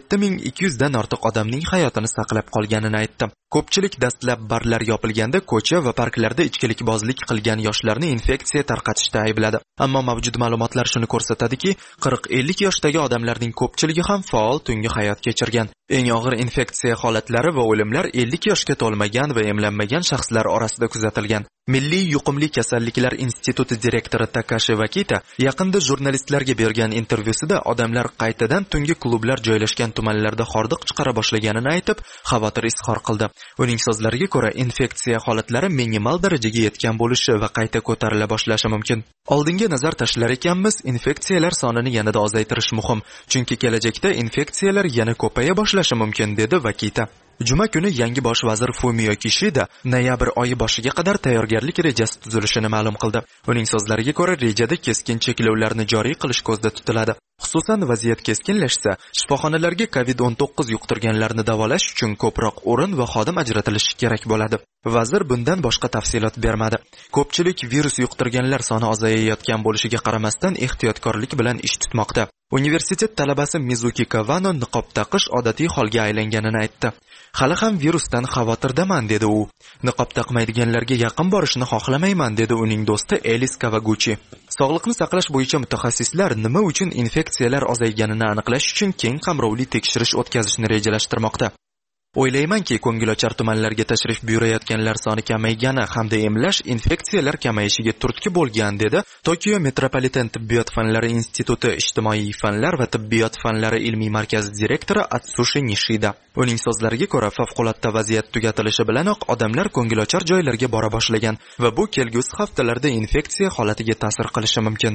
7200 dan ortiq odamning hayotini saqlab qolganini aytdi. Ko'pchilik dastlab barlar yopilganda ko'cha va parklarda ichkilikbozlik qilgan yoshlarni infeksiya tarqatishda aybladi. Ammo mavjud ma'lumotlar shuni ko'rsatadiki, 40-50 yoshdagi odamlarning ko'pchiligi ham faol tungi hayot kechirgan. Eng og'ir infeksiya holatlari va o'limlar 50 yoshga to'lmagan va emlanmagan shaxslar orasida kuzatilgan. Milliy yuqumli kasalliklar instituti direktori Takashi Wakita yaqinda jurnalistlarga bergan intervyusida odamlar qaytadan tungi klublar joylashgan tumanlarda hordiq chiqara boshlaganini aytib, xavotir izhor qildi. Uning so'zlariga ko'ra, infeksiya holatlari minimal darajaga yetgan bo'lishi va qayta ko'tarila boshlashi mumkin. Oldinga nazar tashlar ekanmiz, infeksiyalar sonini yanada ozaytirish muhim, chunki kelajakda infeksiyalar yana ko'paya boshlashi mumkin, dedi Wakita. Juma kuni yangi bosh vazir Fumio Kishida noyabr oyi boshiga qadar tayyorgarlik rejasi tuzilishini ma'lum qildi. Uning so'zlariga ko'ra, rejada keskin cheklovlarni joriy qilish ko'zda tutiladi. Xususan, vaziyat keskinlashsa, shifoxonalarga COVID-19 yuqtirganlarni davolash uchun ko'proq o'rin va xodim ajratilishi kerak bo'ladi. Vazir bundan boshqa tafsilot bermadi. Ko'pchilik virus yuqtirganlar soni ozayayotgan bo'lishiga qaramasdan ehtiyotkorlik bilan ish tutmoqda. Universitet talabasi Mizuki Kawano niqob taqish odatiy holga aylanganini aytdi. Hali ham virusdan xavotirdaman, dedi u. Niqob taqmaydiganlarga yaqin borishni xohlamayman, dedi uning do'sti Elis Kawaguchi. Sog'liqni saqlash bo'yicha mutaxassislar nima uchun infeksiyalar ozayganini aniqlash uchun keng qamrovli tekshirish o'tkazishni rejalashtirmoqda. O'ylaymanki, ko'ngilochar tumanlarga tashrif buyurayotganlar soni kamaygani hamda emlash infeksiyalar kamayishiga turtki bo'lgan, dedi Tokio Metropolitan tibbiyot fanlari instituti ijtimoiy fanlar va tibbiyot fanlari ilmiy markazi direktori Atsushi Nishida. Uning so'zlariga ko'ra, favqulodda vaziyat tugatilishi bilanoq odamlar ko'ngilochar joylarga bora boshlagan va bu kelgusi haftalarda infeksiya holatiga ta'sir qilishi mumkin.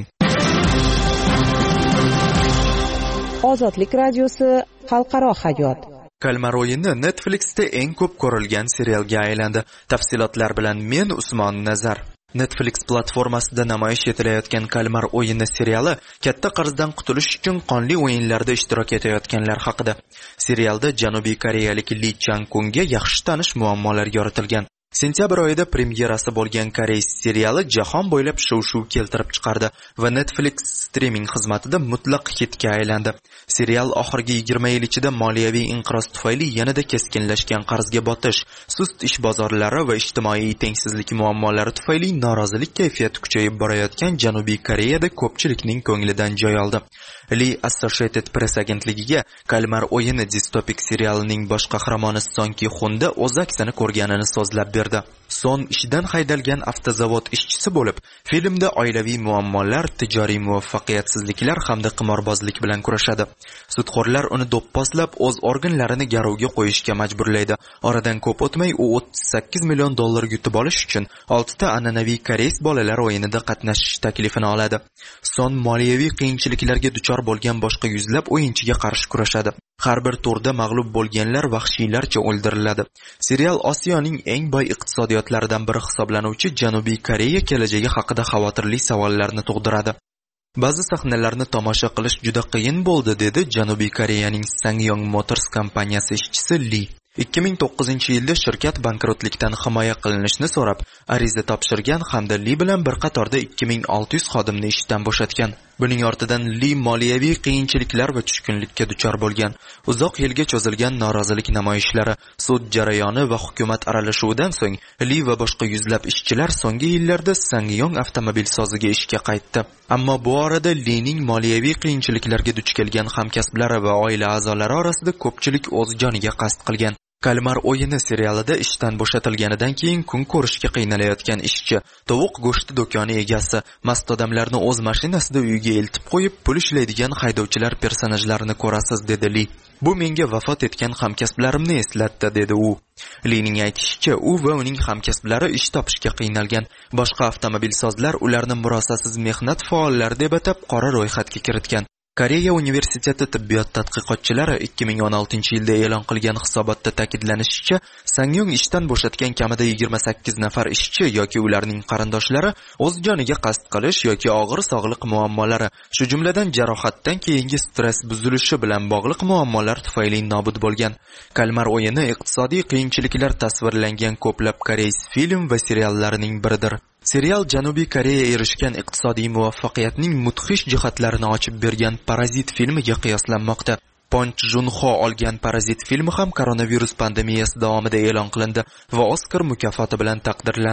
Ozodlik radiosi xalqaro hayot. Kalmar o'yini Netflix'da eng ko'p ko'rilgan serialga aylandi. Tafsilotlar bilan men Usmon Nazar. Netflix platformasida namoyish etilayotgan Kalmar o'yini seriali katta qarzdan qutulish uchun qonli o'yinlarda ishtirok etayotganlar haqida. Serialda Janubiy koreyalik Lee Chang-kungga yaxshi tanish muammolar yoritilgan. Sentyabr oyida premyerasi bo'lgan koreys seriali jahon bo'ylab shuv-shuv keltirib chiqardi va Netflix streaming xizmatida mutlaq hitga aylandi. Serial oxirgi 20 yil ichida moliyaviy inqiroz tufayli yanada keskinlashgan qarzga botish, sust ish bozorlari va ijtimoiy tengsizlik muammolari tufayli norozilik kayfiyati kuchayib borayotgan Janubiy Koreyada ko'pchilikning ko'nglidan joy oldi. Lee Associated Press agentligiga Kalmar o'yini distopik serialining bosh qahramoni Son Ki-hunda o'z aksini ko'rganini so'zlab berdi. Son ishidan haydalgan avtozavod ishchisi bo'lib, filmda oilaviy muammolar, tijoriy muvaffaqiyatsizliklar hamda qimorbozlik bilan kurashadi. Sudxo'rlar uni do'pposlab o'z organlarini garovga qo'yishga majburlaydi. Oradan ko'p o'tmay u $38 million yutib olish uchun 6 ta an'anaviy koreys bolalar o'yinida qatnashish taklifini oladi. Son moliyaviy qiyinchiliklarga duchor bo'lgan boshqa yuzlab o'yinchiga qarshi kurashadi. Har bir turda mag'lub bo'lganlar vahshiylarcha o'ldiriladi. Serial Osiyoning eng boy iqtisodiyotlaridan biri hisoblanuvchi Janubiy Koreya kelajagi haqida xavotirli savollarni tug'diradi. Ba'zi sahnalarni tomosha qilish juda qiyin bo'ldi, dedi Janubiy Koreyaning Sangyong Motors kompaniyasi ishchisi Lee. 2009-yilda shirkat bankrotlikdan himoya qilinishni so'rab ariza topshirgan hamda Lee bilan bir qatorda 2600 xodimni ishdan bo'shatgan. Buning ortidan Lee moliyaviy qiyinchiliklar va tushkunlikka duchor bo'lgan. Uzoq yilga cho'zilgan norozilik namoyishlari, sud jarayoni va hukumat aralashuvidan so'ng Lee va boshqa yuzlab ishchilar so'nggi yillarda Sangyong avtomobilsoziga ishga qaytdi. Ammo bu orada Leening moliyaviy qiyinchiliklarga duch kelgan hamkasblari va oila a'zolari orasida ko'pchilik o'z joniga qasd qilgan. Kalmar o'yini serialida ishdan bo'shatilganidan keyin kun ko'rishga qiynalayotgan ishchi, tovuq go'shti do'koni egasi, mast odamlarni o'z mashinasida uyiga eltib qo'yib, pul ishlaydigan haydovchilar personajlarini ko'rasiz, dedi Lee. Bu menga vafot etgan hamkasblarimni eslatdi, dedi u. Leening aytishicha, u va uning hamkasblari ish topishga qiynalgan. Boshqa avtomobilsozlar ularni murosasiz mehnat faollari deb atab qora ro'yxatga kiritgan. Koreya universiteti tibbiyot tadqiqotchilari 2016-yilda e'lon qilgan hisobotda ta'kidlanishicha, Sangyong ishdan bo'shatgan kamida 28 nafar ishchi yoki ularning qarindoshlari o'z joniga qasd qilish yoki og'ir sog'liq muammolari, shu jumladan jarohatdan keyingi stress buzilishi bilan bog'liq muammolar tufayli nobud bo'lgan. Kalmar o'yini iqtisodiy qiyinchiliklar tasvirlangan ko'plab koreys film va seriallarining biridir. Serial Janubiy Koreya erishgan iqtisodiy muvaffaqiyatning mudhish jihatlarini ochib bergan Parazit filmiga qiyoslanmoqda. Ponch Junho olgan Parazit filmi ham koronavirus pandemiyasi davomida e'lon qilindi va Oskar mukofoti bilan taqdirlandi.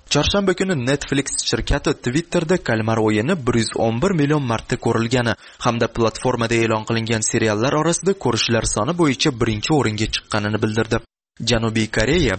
Chorshanba kuni Netflix shirkati Twitterda Kalmar o'yini 111 million marta ko'rilgani hamda platformada e'lon qilingan seriallar orasida ko'rishlar soni bo'yicha birinchi o'ringa chiqqanini bildirdi. Janubiy Koreya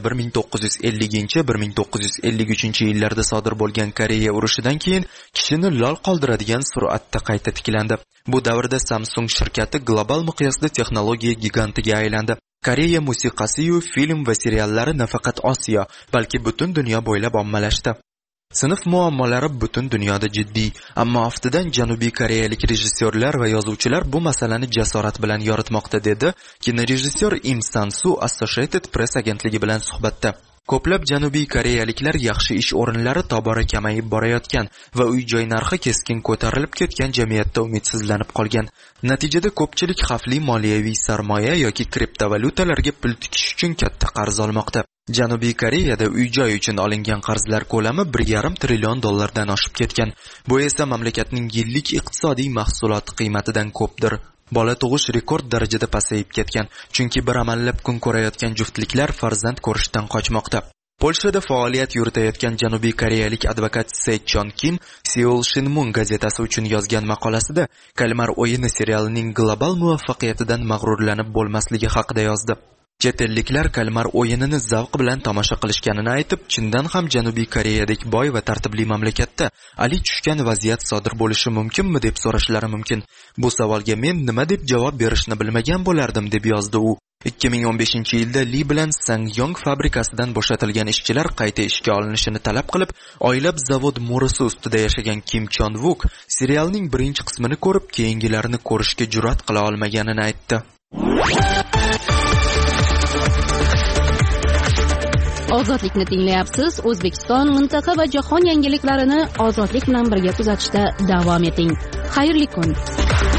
1950-1953 yillarda sodir bo'lgan Koreya urushidan keyin kishini lol qoldiradigan sur'atda qayta tiklandi. Bu davrda Samsung shirkati global miqyosda texnologiya gigantiga aylandi. Koreya musiqasi-yu film va seriallari nafaqat Osiyo, balki butun dunyo bo'ylab ommalashdi. Sinf muammolari butun dunyoda jiddiy, ammo aftidan Janubiy Koreyalik rejissyorlar va yozuvchilar bu masalani jasorat bilan yoritmoqda, dedi kinorejissyor Im San-su Associated Press agentligi bilan suhbatda. Ko'plab Janubiy Koreyaliklar yaxshi ish o'rinlari tobora kamayib borayotgan va uy-joy narxi keskin ko'tarilib ketgan jamiyatda umidsizlanib qolgan. Natijada ko'pchilik xavfli moliyaviy sarmoya yoki kriptovalyutalarga pul tikish uchun katta qarz olmoqda. Janubiy Koreyada uy-joy uchun olingan qarzlar ko'lami 1,5 trillion dollardan oshib ketgan. Bu esa mamlakatning yillik iqtisodiy mahsuloti qiymatidan ko'pdir. Bola tug'ish rekord darajada pasayib ketgan, chunki bir amallab kun ko'rayotgan juftliklar farzand ko'rishdan qochmoqda. Polshada faoliyat yuritayotgan Janubiy Koreyalik advokat Se Chon Kim Seoul Shinmun gazetasi uchun yozgan maqolasida Kalmar o'yini serialining global muvaffaqiyatidan mag'rurlanib bo'lmasligi haqida yozdi. Chet elliklar Kalmar o'yinini zavq bilan tomosha qilishganini aytib, chindan ham Janubiy Koreyadek boy va tartibli mamlakatda ali tushgan vaziyat sodir bo'lishi mumkinmi deb so'rashlari mumkin. Bu savolga men nima deb javob berishni bilmagan bo'lardim, deb yozdi u. 2015-yilda Li bilan Sangyong fabrikasidan bo'shatilgan ishchilar qayta ishga olinishini talab qilib, oylab zavod mo'risi ustida yashagan Kim Chon-wook serialning birinchi qismini ko'rib, keyingilarini ko'rishga jur'at qila olmaganini aytdi. Ozodlikni tinglayapsiz. O'zbekiston, mintaqa va jahon yangiliklarini ozodlik bilan birga kuzatishda davom eting. Xayrli kun.